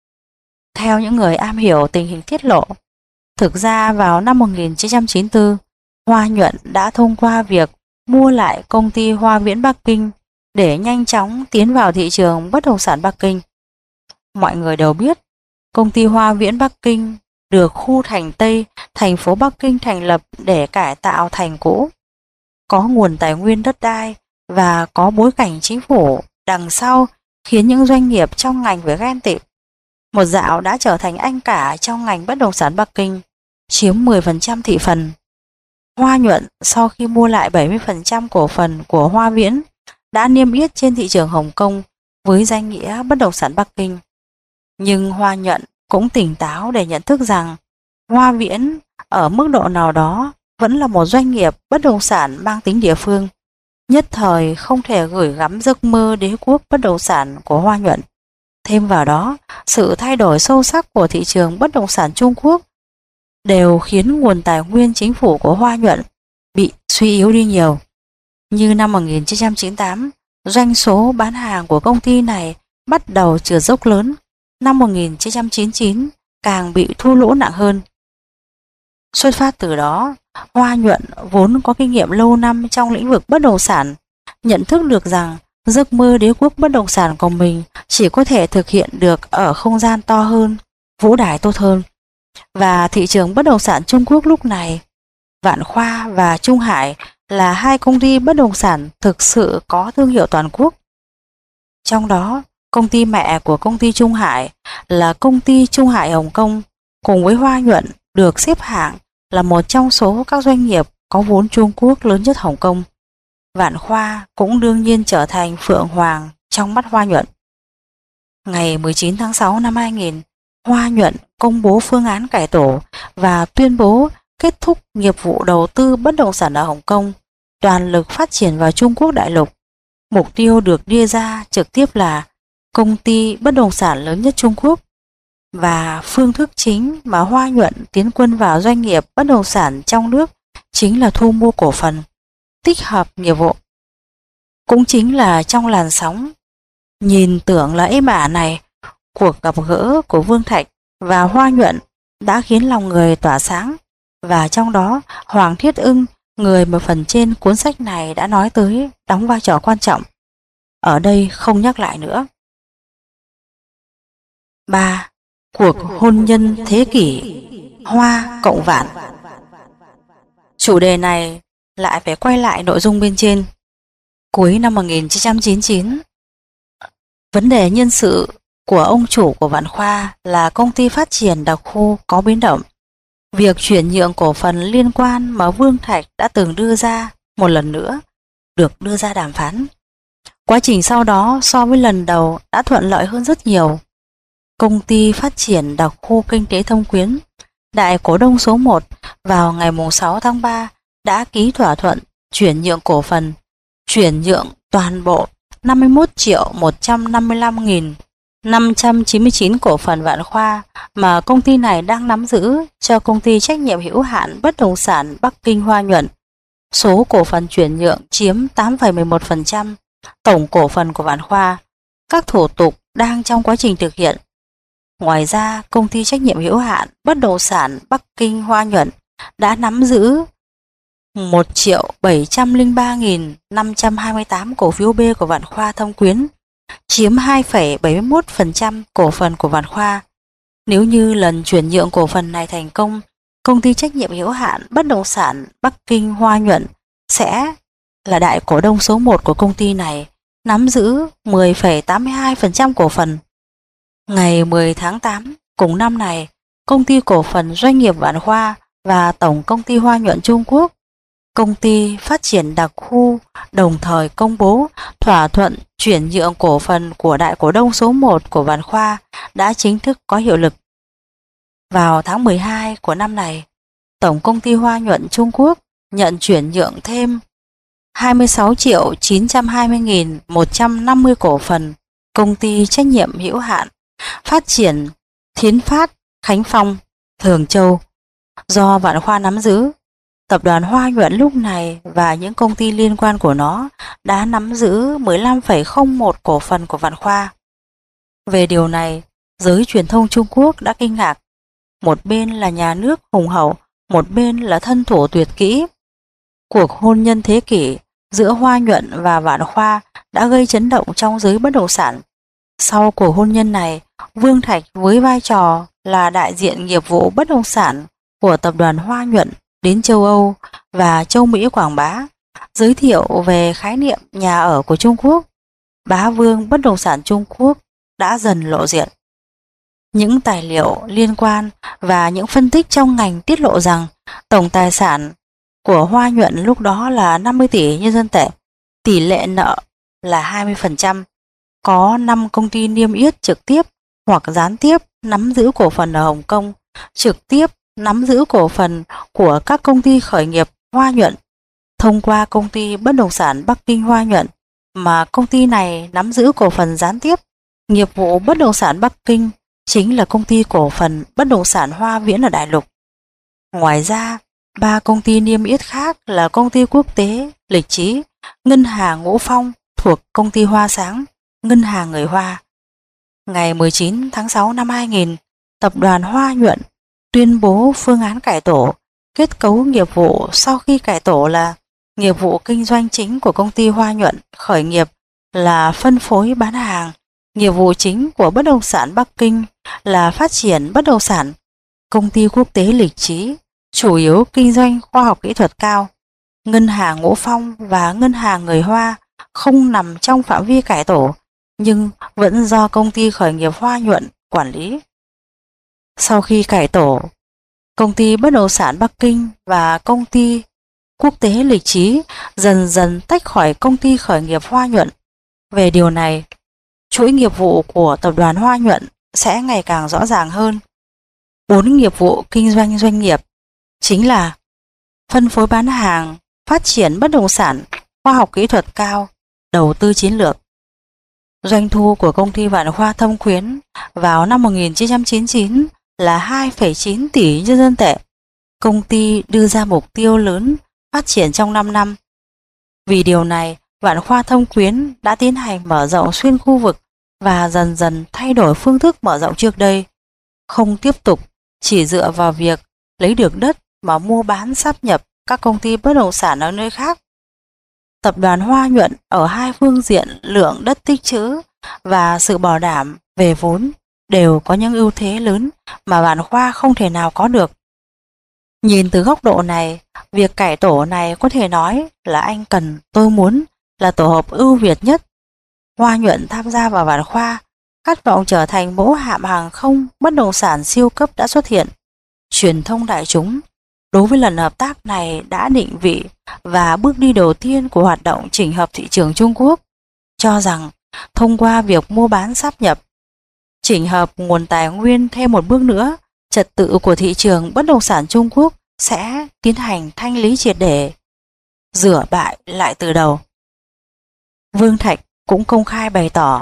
Theo những người am hiểu tình hình tiết lộ, thực ra vào năm 1994, Hoa Nhuận đã thông qua việc mua lại công ty Hoa Viễn Bắc Kinh để nhanh chóng tiến vào thị trường bất động sản Bắc Kinh. Mọi người đều biết, công ty Hoa Viễn Bắc Kinh được khu thành Tây, thành phố Bắc Kinh thành lập để cải tạo thành cũ. Có nguồn tài nguyên đất đai và có bối cảnh chính phủ đằng sau khiến những doanh nghiệp trong ngành phải ghen tị. Một dạo đã trở thành anh cả trong ngành bất động sản Bắc Kinh, chiếm 10% thị phần. Hoa Nhuận sau khi mua lại 70% cổ phần của Hoa Viễn đã niêm yết trên thị trường Hồng Kông với danh nghĩa bất động sản Bắc Kinh. Nhưng Hoa Nhuận cũng tỉnh táo để nhận thức rằng Hoa Viễn ở mức độ nào đó vẫn là một doanh nghiệp bất động sản mang tính địa phương, nhất thời không thể gửi gắm giấc mơ đế quốc bất động sản của Hoa Nhuận. Thêm vào đó, sự thay đổi sâu sắc của thị trường bất động sản Trung Quốc đều khiến nguồn tài nguyên chính phủ của Hoa Nhuận bị suy yếu đi nhiều. Như năm 1998, doanh số bán hàng của công ty này bắt đầu trượt dốc lớn. Năm 1999 càng bị thua lỗ nặng hơn. Xuất phát từ đó, Hoa Nhuận vốn có kinh nghiệm lâu năm trong lĩnh vực bất động sản, nhận thức được rằng giấc mơ đế quốc bất động sản của mình chỉ có thể thực hiện được ở không gian to hơn, vũ đài tốt hơn. Và thị trường bất động sản Trung Quốc lúc này, Vạn Khoa và Trung Hải là hai công ty bất động sản thực sự có thương hiệu toàn quốc. Trong đó, công ty mẹ của công ty Trung Hải là công ty Trung Hải Hồng Kông cùng với Hoa Nhuận được xếp hạng là một trong số các doanh nghiệp có vốn Trung Quốc lớn nhất Hồng Kông. Vạn Khoa cũng đương nhiên trở thành phượng hoàng trong mắt Hoa Nhuận. Ngày 19 tháng 6 năm 2000, Hoa Nhuận công bố phương án cải tổ và tuyên bố kết thúc nghiệp vụ đầu tư bất động sản ở Hồng Kông, toàn lực phát triển vào Trung Quốc đại lục. Mục tiêu được đưa ra trực tiếp là công ty bất động sản lớn nhất Trung Quốc, và phương thức chính mà Hoa Nhuận tiến quân vào doanh nghiệp bất động sản trong nước chính là thu mua cổ phần, tích hợp nghiệp vụ. Cũng chính là trong làn sóng nhìn tưởng là êm ả này, cuộc gặp gỡ của Vương Thạch và Hoa Nhuận đã khiến lòng người tỏa sáng, và trong đó Hoàng Thiết Ưng, người mà phần trên cuốn sách này đã nói tới, đóng vai trò quan trọng. Ở đây không nhắc lại nữa. 3. Cuộc hôn nhân thế kỷ, Hoa cộng Vạn. Chủ đề này lại phải quay lại nội dung bên trên. Cuối năm 1999, vấn đề nhân sự của ông chủ của Vạn Khoa là công ty phát triển đặc khu có biến động. Việc chuyển nhượng cổ phần liên quan mà Vương Thạch đã từng đưa ra một lần nữa được đưa ra đàm phán. Quá trình sau đó so với lần đầu đã thuận lợi hơn rất nhiều. Công ty phát triển đặc khu kinh tế Thâm Quyến, đại cổ đông số 1, vào ngày 6 tháng 3 đã ký thỏa thuận chuyển nhượng cổ phần, chuyển nhượng toàn bộ 51.155.599 cổ phần Vạn Khoa mà công ty này đang nắm giữ cho công ty trách nhiệm hữu hạn bất động sản Bắc Kinh Hoa Nhuận. Số cổ phần chuyển nhượng chiếm 8,11% tổng cổ phần của Vạn Khoa. Các thủ tục đang trong quá trình thực hiện. Ngoài ra, công ty trách nhiệm hữu hạn bất động sản Bắc Kinh Hoa Nhuận đã nắm giữ 1.703.528 cổ phiếu B của Vạn Khoa Thâm Quyến, chiếm 2,71% cổ phần của Vạn Khoa. Nếu như lần chuyển nhượng cổ phần này thành công, công ty trách nhiệm hữu hạn bất động sản Bắc Kinh Hoa Nhuận sẽ là đại cổ đông số 1 của công ty này, nắm giữ 10,82% cổ phần. Ngày 10 tháng 8 cùng năm này, công ty cổ phần doanh nghiệp Vạn Khoa và Tổng công ty Hoa Nhuận Trung Quốc, công ty phát triển đặc khu đồng thời công bố thỏa thuận chuyển nhượng cổ phần của đại cổ đông số 1 của Vạn Khoa đã chính thức có hiệu lực. Vào tháng 12 của năm này, Tổng công ty Hoa Nhuận Trung Quốc nhận chuyển nhượng thêm 26.920.150 cổ phần công ty trách nhiệm hữu hạn phát triển Thiến Phát Khánh Phong Thường Châu do Vạn Khoa nắm giữ. Tập đoàn Hoa Nhuận lúc này và những công ty liên quan của nó đã nắm giữ 15,01 cổ phần của Vạn Khoa. Về điều này, giới truyền thông Trung Quốc đã kinh ngạc. Một bên là nhà nước hùng hậu, một bên là thân thủ tuyệt kỹ. Cuộc hôn nhân thế kỷ giữa Hoa Nhuận và Vạn Khoa đã gây chấn động trong giới bất động sản. Sau cuộc hôn nhân này, Vương Thạch với vai trò là đại diện nghiệp vụ bất động sản của tập đoàn Hoa Nhuận đến châu Âu và châu Mỹ quảng bá, giới thiệu về khái niệm nhà ở của Trung Quốc. Bá vương bất động sản Trung Quốc đã dần lộ diện. Những tài liệu liên quan và những phân tích trong ngành tiết lộ rằng tổng tài sản của Hoa Nhuận lúc đó là 50 tỷ nhân dân tệ, tỷ lệ nợ là 20%, có 5 công ty niêm yết trực tiếp hoặc gián tiếp nắm giữ cổ phần ở Hồng Kông, trực tiếp nắm giữ cổ phần của các công ty khởi nghiệp Hoa Nhuận thông qua công ty bất động sản Bắc Kinh Hoa Nhuận, mà công ty này nắm giữ cổ phần gián tiếp. Nghiệp vụ bất động sản Bắc Kinh chính là công ty cổ phần bất động sản Hoa Viễn ở Đại Lục. Ngoài ra, 3 công ty niêm yết khác là công ty quốc tế Lịch Trí, ngân hàng Ngũ Phong thuộc công ty Hoa Sáng, ngân hàng người Hoa. Ngày 19 tháng 6 năm 2000, tập đoàn Hoa Nhuận tuyên bố phương án cải tổ. Kết cấu nghiệp vụ sau khi cải tổ là nghiệp vụ kinh doanh chính của công ty Hoa Nhuận khởi nghiệp là phân phối bán hàng, nghiệp vụ chính của bất động sản Bắc Kinh là phát triển bất động sản, công ty quốc tế Lịch Trí chủ yếu kinh doanh khoa học kỹ thuật cao, ngân hàng Ngũ Phong và ngân hàng người Hoa không nằm trong phạm vi cải tổ nhưng vẫn do công ty khởi nghiệp Hoa Nhuận quản lý. Sau khi cải tổ, công ty bất động sản Bắc Kinh và công ty quốc tế Lịch Trí dần dần tách khỏi công ty khởi nghiệp Hoa Nhuận. Về điều này, chuỗi nghiệp vụ của tập đoàn Hoa Nhuận sẽ ngày càng rõ ràng hơn. 4 nghiệp vụ kinh doanh doanh nghiệp chính là phân phối bán hàng, phát triển bất động sản, khoa học kỹ thuật cao, đầu tư chiến lược. Doanh thu của công ty Vạn Khoa Thâm Quyến vào năm 1999 là 2,9 tỷ nhân dân tệ. Công ty đưa ra mục tiêu lớn phát triển trong 5 năm. Vì điều này, Vạn Khoa Thâm Quyến đã tiến hành mở rộng xuyên khu vực và dần dần thay đổi phương thức mở rộng trước đây, không tiếp tục chỉ dựa vào việc lấy được đất mà mua bán sáp nhập các công ty bất động sản ở nơi khác. Tập đoàn Hoa Nhuận ở hai phương diện lượng đất tích trữ và sự bảo đảm về vốn đều có những ưu thế lớn mà Vạn Khoa không thể nào có được. Nhìn từ góc độ này, việc cải tổ này có thể nói là anh cần tôi muốn là tổ hợp ưu việt nhất. Hoa Nhuận tham gia vào Vạn Khoa khát vọng trở thành mẫu hạm hàng không bất động sản siêu cấp đã xuất hiện. Truyền thông đại chúng đối với lần hợp tác này đã định vị và bước đi đầu tiên của hoạt động chỉnh hợp thị trường Trung Quốc, cho rằng thông qua việc mua bán sáp nhập, chỉnh hợp nguồn tài nguyên thêm một bước nữa, trật tự của thị trường bất động sản Trung Quốc sẽ tiến hành thanh lý triệt để, rửa bại lại từ đầu. Vương Thạch cũng công khai bày tỏ,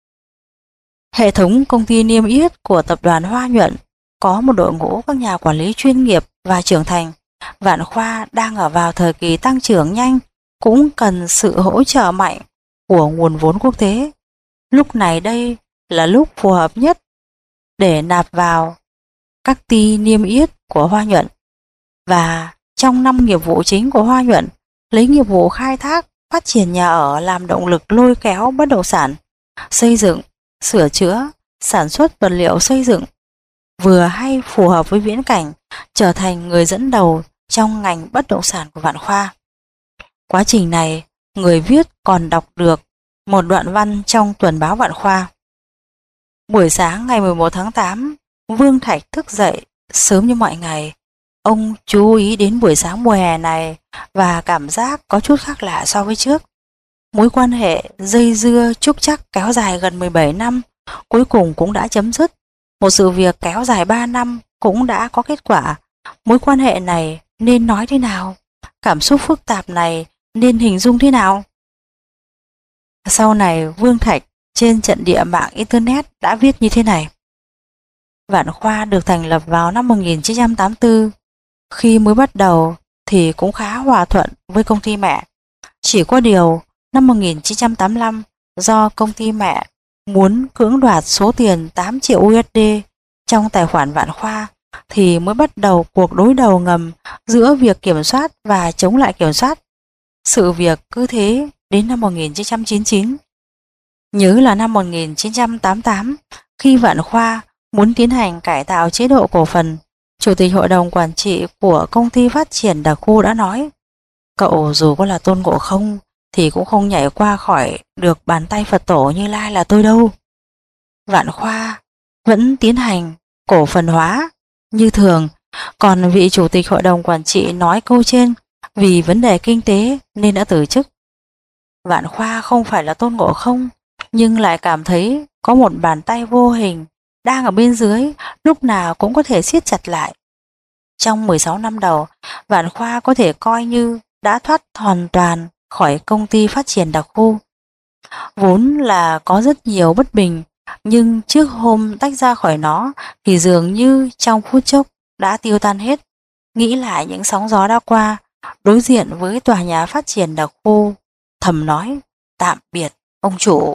hệ thống công ty niêm yết của tập đoàn Hoa Nhuận có một đội ngũ các nhà quản lý chuyên nghiệp và trưởng thành. Vạn Khoa đang ở vào thời kỳ tăng trưởng nhanh, cũng cần sự hỗ trợ mạnh của nguồn vốn quốc tế. Lúc này đây là lúc phù hợp nhất để nạp vào các ty niêm yết của Hoa Nhuận. Và trong 5 nghiệp vụ chính của Hoa Nhuận, lấy nghiệp vụ khai thác, phát triển nhà ở làm động lực lôi kéo bất động sản, xây dựng, sửa chữa, sản xuất vật liệu xây dựng, vừa hay phù hợp với viễn cảnh trở thành người dẫn đầu trong ngành bất động sản của Vạn Khoa. Quá trình này, người viết còn đọc được một đoạn văn trong tuần báo Vạn Khoa. Buổi sáng ngày 11 tháng 8, Vương Thạch thức dậy sớm như mọi ngày. Ông chú ý đến buổi sáng mùa hè này và cảm giác có chút khác lạ so với trước. Mối quan hệ dây dưa trúc trắc kéo dài gần 17 năm cuối cùng cũng đã chấm dứt. Một sự việc kéo dài 3 năm cũng đã có kết quả. Mối quan hệ này nên nói thế nào? Cảm xúc phức tạp này nên hình dung thế nào? Sau này Vương Thạch trên trận địa mạng Internet đã viết như thế này. Vạn Khoa được thành lập vào năm 1984. Khi mới bắt đầu thì cũng khá hòa thuận với công ty mẹ. Chỉ có điều năm 1985 do công ty mẹ muốn cưỡng đoạt số tiền 8 triệu USD trong tài khoản Vạn Khoa thì mới bắt đầu cuộc đối đầu ngầm giữa việc kiểm soát và chống lại kiểm soát. Sự việc cứ thế đến năm 1999. Nhớ là năm 1988, khi Vạn Khoa muốn tiến hành cải tạo chế độ cổ phần, Chủ tịch Hội đồng Quản trị của Công ty Phát triển Đặc khu đã nói, cậu dù có là Tôn Ngộ Không thì cũng không nhảy qua khỏi được bàn tay Phật tổ Như Lai là tôi đâu. Vạn Khoa vẫn tiến hành cổ phần hóa như thường, còn vị Chủ tịch Hội đồng Quản trị nói câu trên vì vấn đề kinh tế nên đã từ chức. Vạn Khoa không phải là Tôn Ngộ Không, nhưng lại cảm thấy có một bàn tay vô hình đang ở bên dưới, lúc nào cũng có thể siết chặt lại. Trong 16 năm đầu, Vạn Khoa có thể coi như đã thoát hoàn toàn khỏi Công ty Phát triển Đặc khu. Vốn là có rất nhiều bất bình, nhưng trước hôm tách ra khỏi nó thì dường như trong phút chốc đã tiêu tan hết. Nghĩ lại những sóng gió đã qua, đối diện với tòa nhà Phát triển Đặc khu, thầm nói, tạm biệt ông chủ.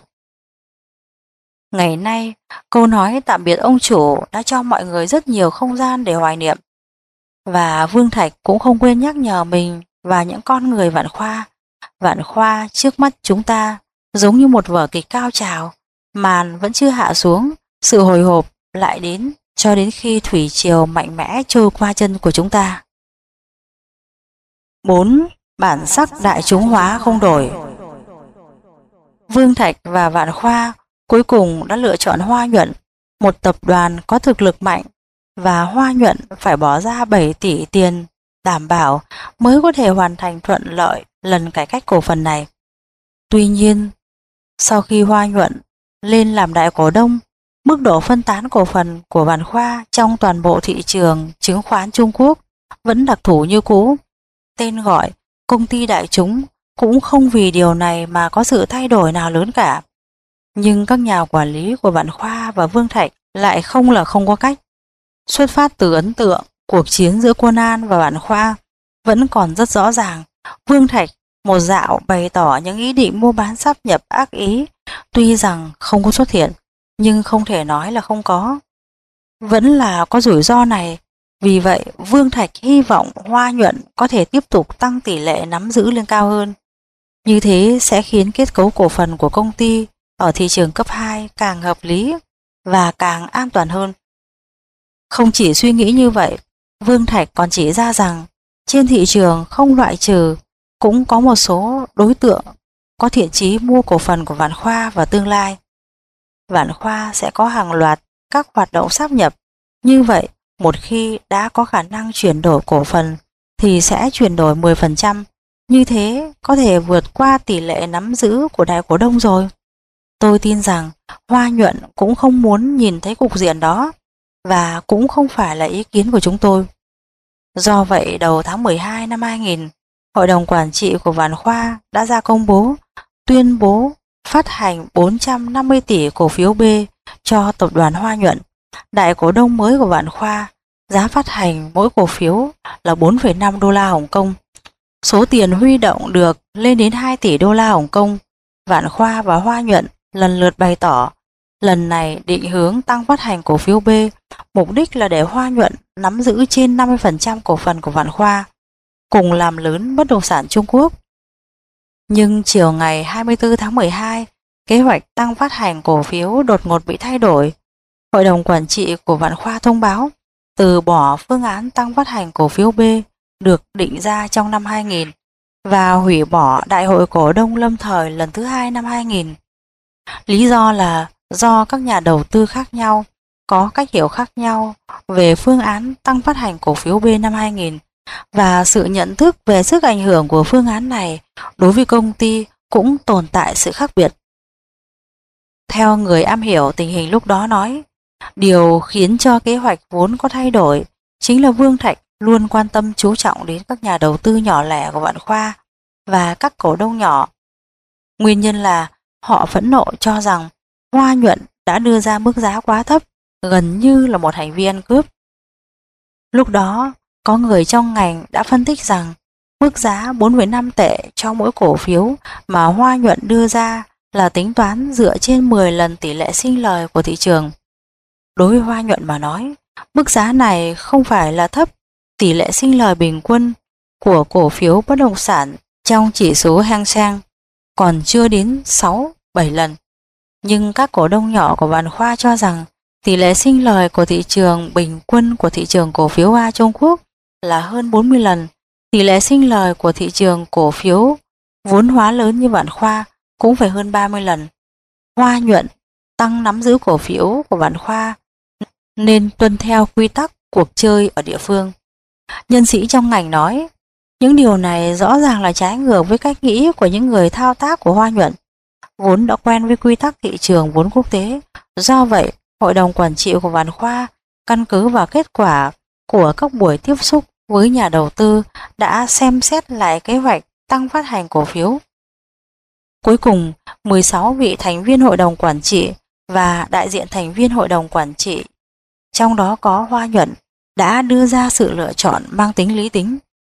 Ngày nay, câu nói tạm biệt ông chủ đã cho mọi người rất nhiều không gian để hoài niệm. Và Vương Thạch cũng không quên nhắc nhở mình và những con người Vạn Khoa. Vạn Khoa trước mắt chúng ta giống như một vở kịch cao trào, màn vẫn chưa hạ xuống, sự hồi hộp lại đến cho đến khi thủy triều mạnh mẽ trôi qua chân của chúng ta. 4. Bản sắc đại chúng hóa không đổi. Vương Thạch và Vạn Khoa cuối cùng đã lựa chọn Hoa Nhuận, một tập đoàn có thực lực mạnh, và Hoa Nhuận phải bỏ ra 7 tỷ tiền đảm bảo mới có thể hoàn thành thuận lợi lần cải cách cổ phần này. Tuy nhiên, sau khi Hoa Nhuận lên làm đại cổ đông, mức độ phân tán cổ phần của Vạn Khoa trong toàn bộ thị trường chứng khoán Trung Quốc vẫn đặc thù như cũ. Tên gọi công ty đại chúng cũng không vì điều này mà có sự thay đổi nào lớn cả. Nhưng các nhà quản lý của Vạn Khoa và Vương Thạch lại không là không có cách. Xuất phát từ ấn tượng cuộc chiến giữa Quân An và Vạn Khoa vẫn còn rất rõ ràng. Vương Thạch một dạo bày tỏ những ý định mua bán sáp nhập ác ý, tuy rằng không có xuất hiện, nhưng không thể nói là không có. Vẫn là có rủi ro này, vì vậy Vương Thạch hy vọng Hoa Nhuận có thể tiếp tục tăng tỷ lệ nắm giữ lên cao hơn. Như thế sẽ khiến kết cấu cổ phần của công ty ở thị trường cấp 2 càng hợp lý và càng an toàn hơn. Không chỉ suy nghĩ như vậy, Vương Thạch còn chỉ ra rằng trên thị trường không loại trừ cũng có một số đối tượng có thiện chí mua cổ phần của Vạn Khoa vào tương lai. Vạn Khoa sẽ có hàng loạt các hoạt động sáp nhập. Như vậy, một khi đã có khả năng chuyển đổi cổ phần thì sẽ chuyển đổi 10%. Như thế có thể vượt qua tỷ lệ nắm giữ của đại cổ đông rồi. Tôi tin rằng Hoa Nhuận cũng không muốn nhìn thấy cục diện đó, và cũng không phải là ý kiến của chúng tôi. Do vậy, đầu tháng 12 năm 2000, Hội đồng Quản trị của Vạn Khoa đã ra công bố tuyên bố phát hành 450 tỷ cổ phiếu B cho tập đoàn Hoa Nhuận, đại cổ đông mới của Vạn Khoa. Giá phát hành mỗi cổ phiếu là 4,5 đô la Hồng Kông. Số tiền huy động được lên đến 2 tỷ đô la Hồng Kông. Vạn Khoa và Hoa Nhuận lần lượt bày tỏ lần này định hướng tăng phát hành cổ phiếu B, mục đích là để Hoa Nhuận nắm giữ trên 50% cổ phần của Vạn Khoa, cùng làm lớn bất động sản Trung Quốc. Nhưng chiều ngày 24 tháng 12, kế hoạch tăng phát hành cổ phiếu đột ngột bị thay đổi. Hội đồng Quản trị của Vạn Khoa thông báo từ bỏ phương án tăng phát hành cổ phiếu B được định ra trong năm 2000 và hủy bỏ đại hội cổ đông lâm thời lần thứ 2 năm 2000. Lý do là do các nhà đầu tư khác nhau có cách hiểu khác nhau về phương án tăng phát hành cổ phiếu B năm 2000, và sự nhận thức về sức ảnh hưởng của phương án này đối với công ty cũng tồn tại sự khác biệt. Theo người am hiểu tình hình lúc đó nói, điều khiến cho kế hoạch vốn có thay đổi chính là Vương Thạch luôn quan tâm chú trọng đến các nhà đầu tư nhỏ lẻ của Vạn Khoa và các cổ đông nhỏ. Nguyên nhân là họ phẫn nộ cho rằng Hoa Nhuận đã đưa ra mức giá quá thấp, gần như là một hành vi ăn cướp. Lúc đó, có người trong ngành đã phân tích rằng mức giá 4,5 tệ cho mỗi cổ phiếu mà Hoa Nhuận đưa ra là tính toán dựa trên 10 lần tỷ lệ sinh lời của thị trường. Đối với Hoa Nhuận mà nói, mức giá này không phải là thấp. Tỷ lệ sinh lời bình quân của cổ phiếu bất động sản trong chỉ số Hang Seng còn chưa đến 6-7 lần. Nhưng các cổ đông nhỏ của Vạn Khoa cho rằng tỷ lệ sinh lời của thị trường bình quân của thị trường cổ phiếu A Trung Quốc là hơn 40 lần. Tỷ lệ sinh lời của thị trường cổ phiếu vốn hóa lớn như Vạn Khoa cũng phải hơn 30 lần. Hoa Nhuận tăng nắm giữ cổ phiếu của Vạn Khoa nên tuân theo quy tắc cuộc chơi ở địa phương. Nhân sĩ trong ngành nói, những điều này rõ ràng là trái ngược với cách nghĩ của những người thao tác của Hoa Nhuận, vốn đã quen với quy tắc thị trường vốn quốc tế. Do vậy, Hội đồng Quản trị của Vạn Khoa căn cứ vào kết quả của các buổi tiếp xúc với nhà đầu tư đã xem xét lại kế hoạch tăng phát hành cổ phiếu. Cuối cùng, 16 vị thành viên Hội đồng Quản trị và đại diện thành viên Hội đồng Quản trị, trong đó có Hoa Nhuận, đã đưa ra sự lựa chọn mang tính lý tính.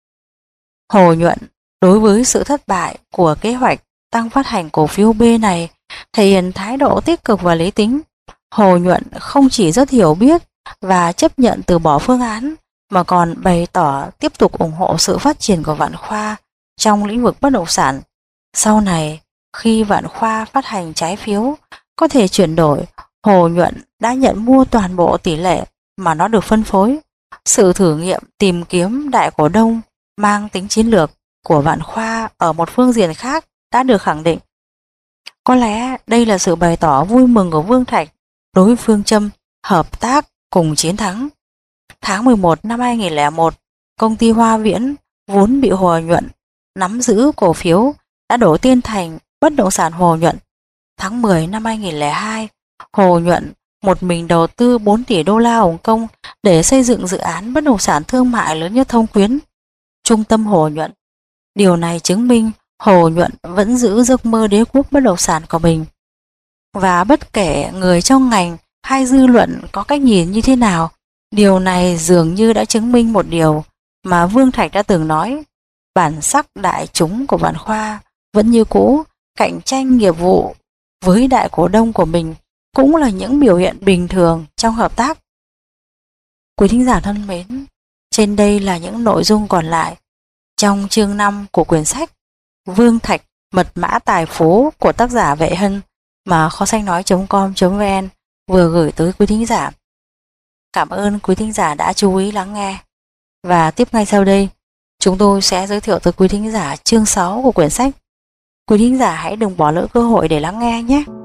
Hồ Nhuận đối với sự thất bại của kế hoạch tăng phát hành cổ phiếu B này thể hiện thái độ tích cực và lý tính. Hồ Nhuận không chỉ rất hiểu biết và chấp nhận từ bỏ phương án, mà còn bày tỏ tiếp tục ủng hộ sự phát triển của Vạn Khoa trong lĩnh vực bất động sản. Sau này, khi Vạn Khoa phát hành trái phiếu có thể chuyển đổi, Hồ Nhuận đã nhận mua toàn bộ tỷ lệ mà nó được phân phối. Sự thử nghiệm tìm kiếm đại cổ đông mang tính chiến lược của Vạn Khoa ở một phương diện khác đã được khẳng định. Có lẽ đây là sự bày tỏ vui mừng của Vương Thạch đối với phương châm hợp tác cùng chiến thắng. Tháng 11 năm 2001, công ty Hoa Viễn vốn bị Hồ Nhuận nắm giữ cổ phiếu đã đổi tên thành Bất động sản Hồ Nhuận. Tháng 10 năm 2002, Hồ Nhuận một mình đầu tư 4 tỷ đô la Hồng Kông để xây dựng dự án bất động sản thương mại lớn nhất Thông Quyến, trung tâm Hồ Nhuận. Điều này chứng minh Hồ Nhuận vẫn giữ giấc mơ đế quốc bất động sản của mình. Và bất kể người trong ngành hay dư luận có cách nhìn như thế nào, điều này dường như đã chứng minh một điều mà Vương Thạch đã từng nói: bản sắc đại chúng của Vạn Khoa vẫn như cũ, cạnh tranh nghiệp vụ với đại cổ đông của mình cũng là những biểu hiện bình thường trong hợp tác. Quý thính giả thân mến, trên đây là những nội dung còn lại trong chương 5 của quyển sách Vương Thạch mật mã tài phú của tác giả Vệ Hân mà kho sách nói.com.vn vừa gửi tới quý thính giả. Cảm ơn quý thính giả đã chú ý lắng nghe. Và tiếp ngay sau đây, chúng tôi sẽ giới thiệu tới quý thính giả chương 6 của quyển sách. Quý thính giả hãy đừng bỏ lỡ cơ hội để lắng nghe nhé.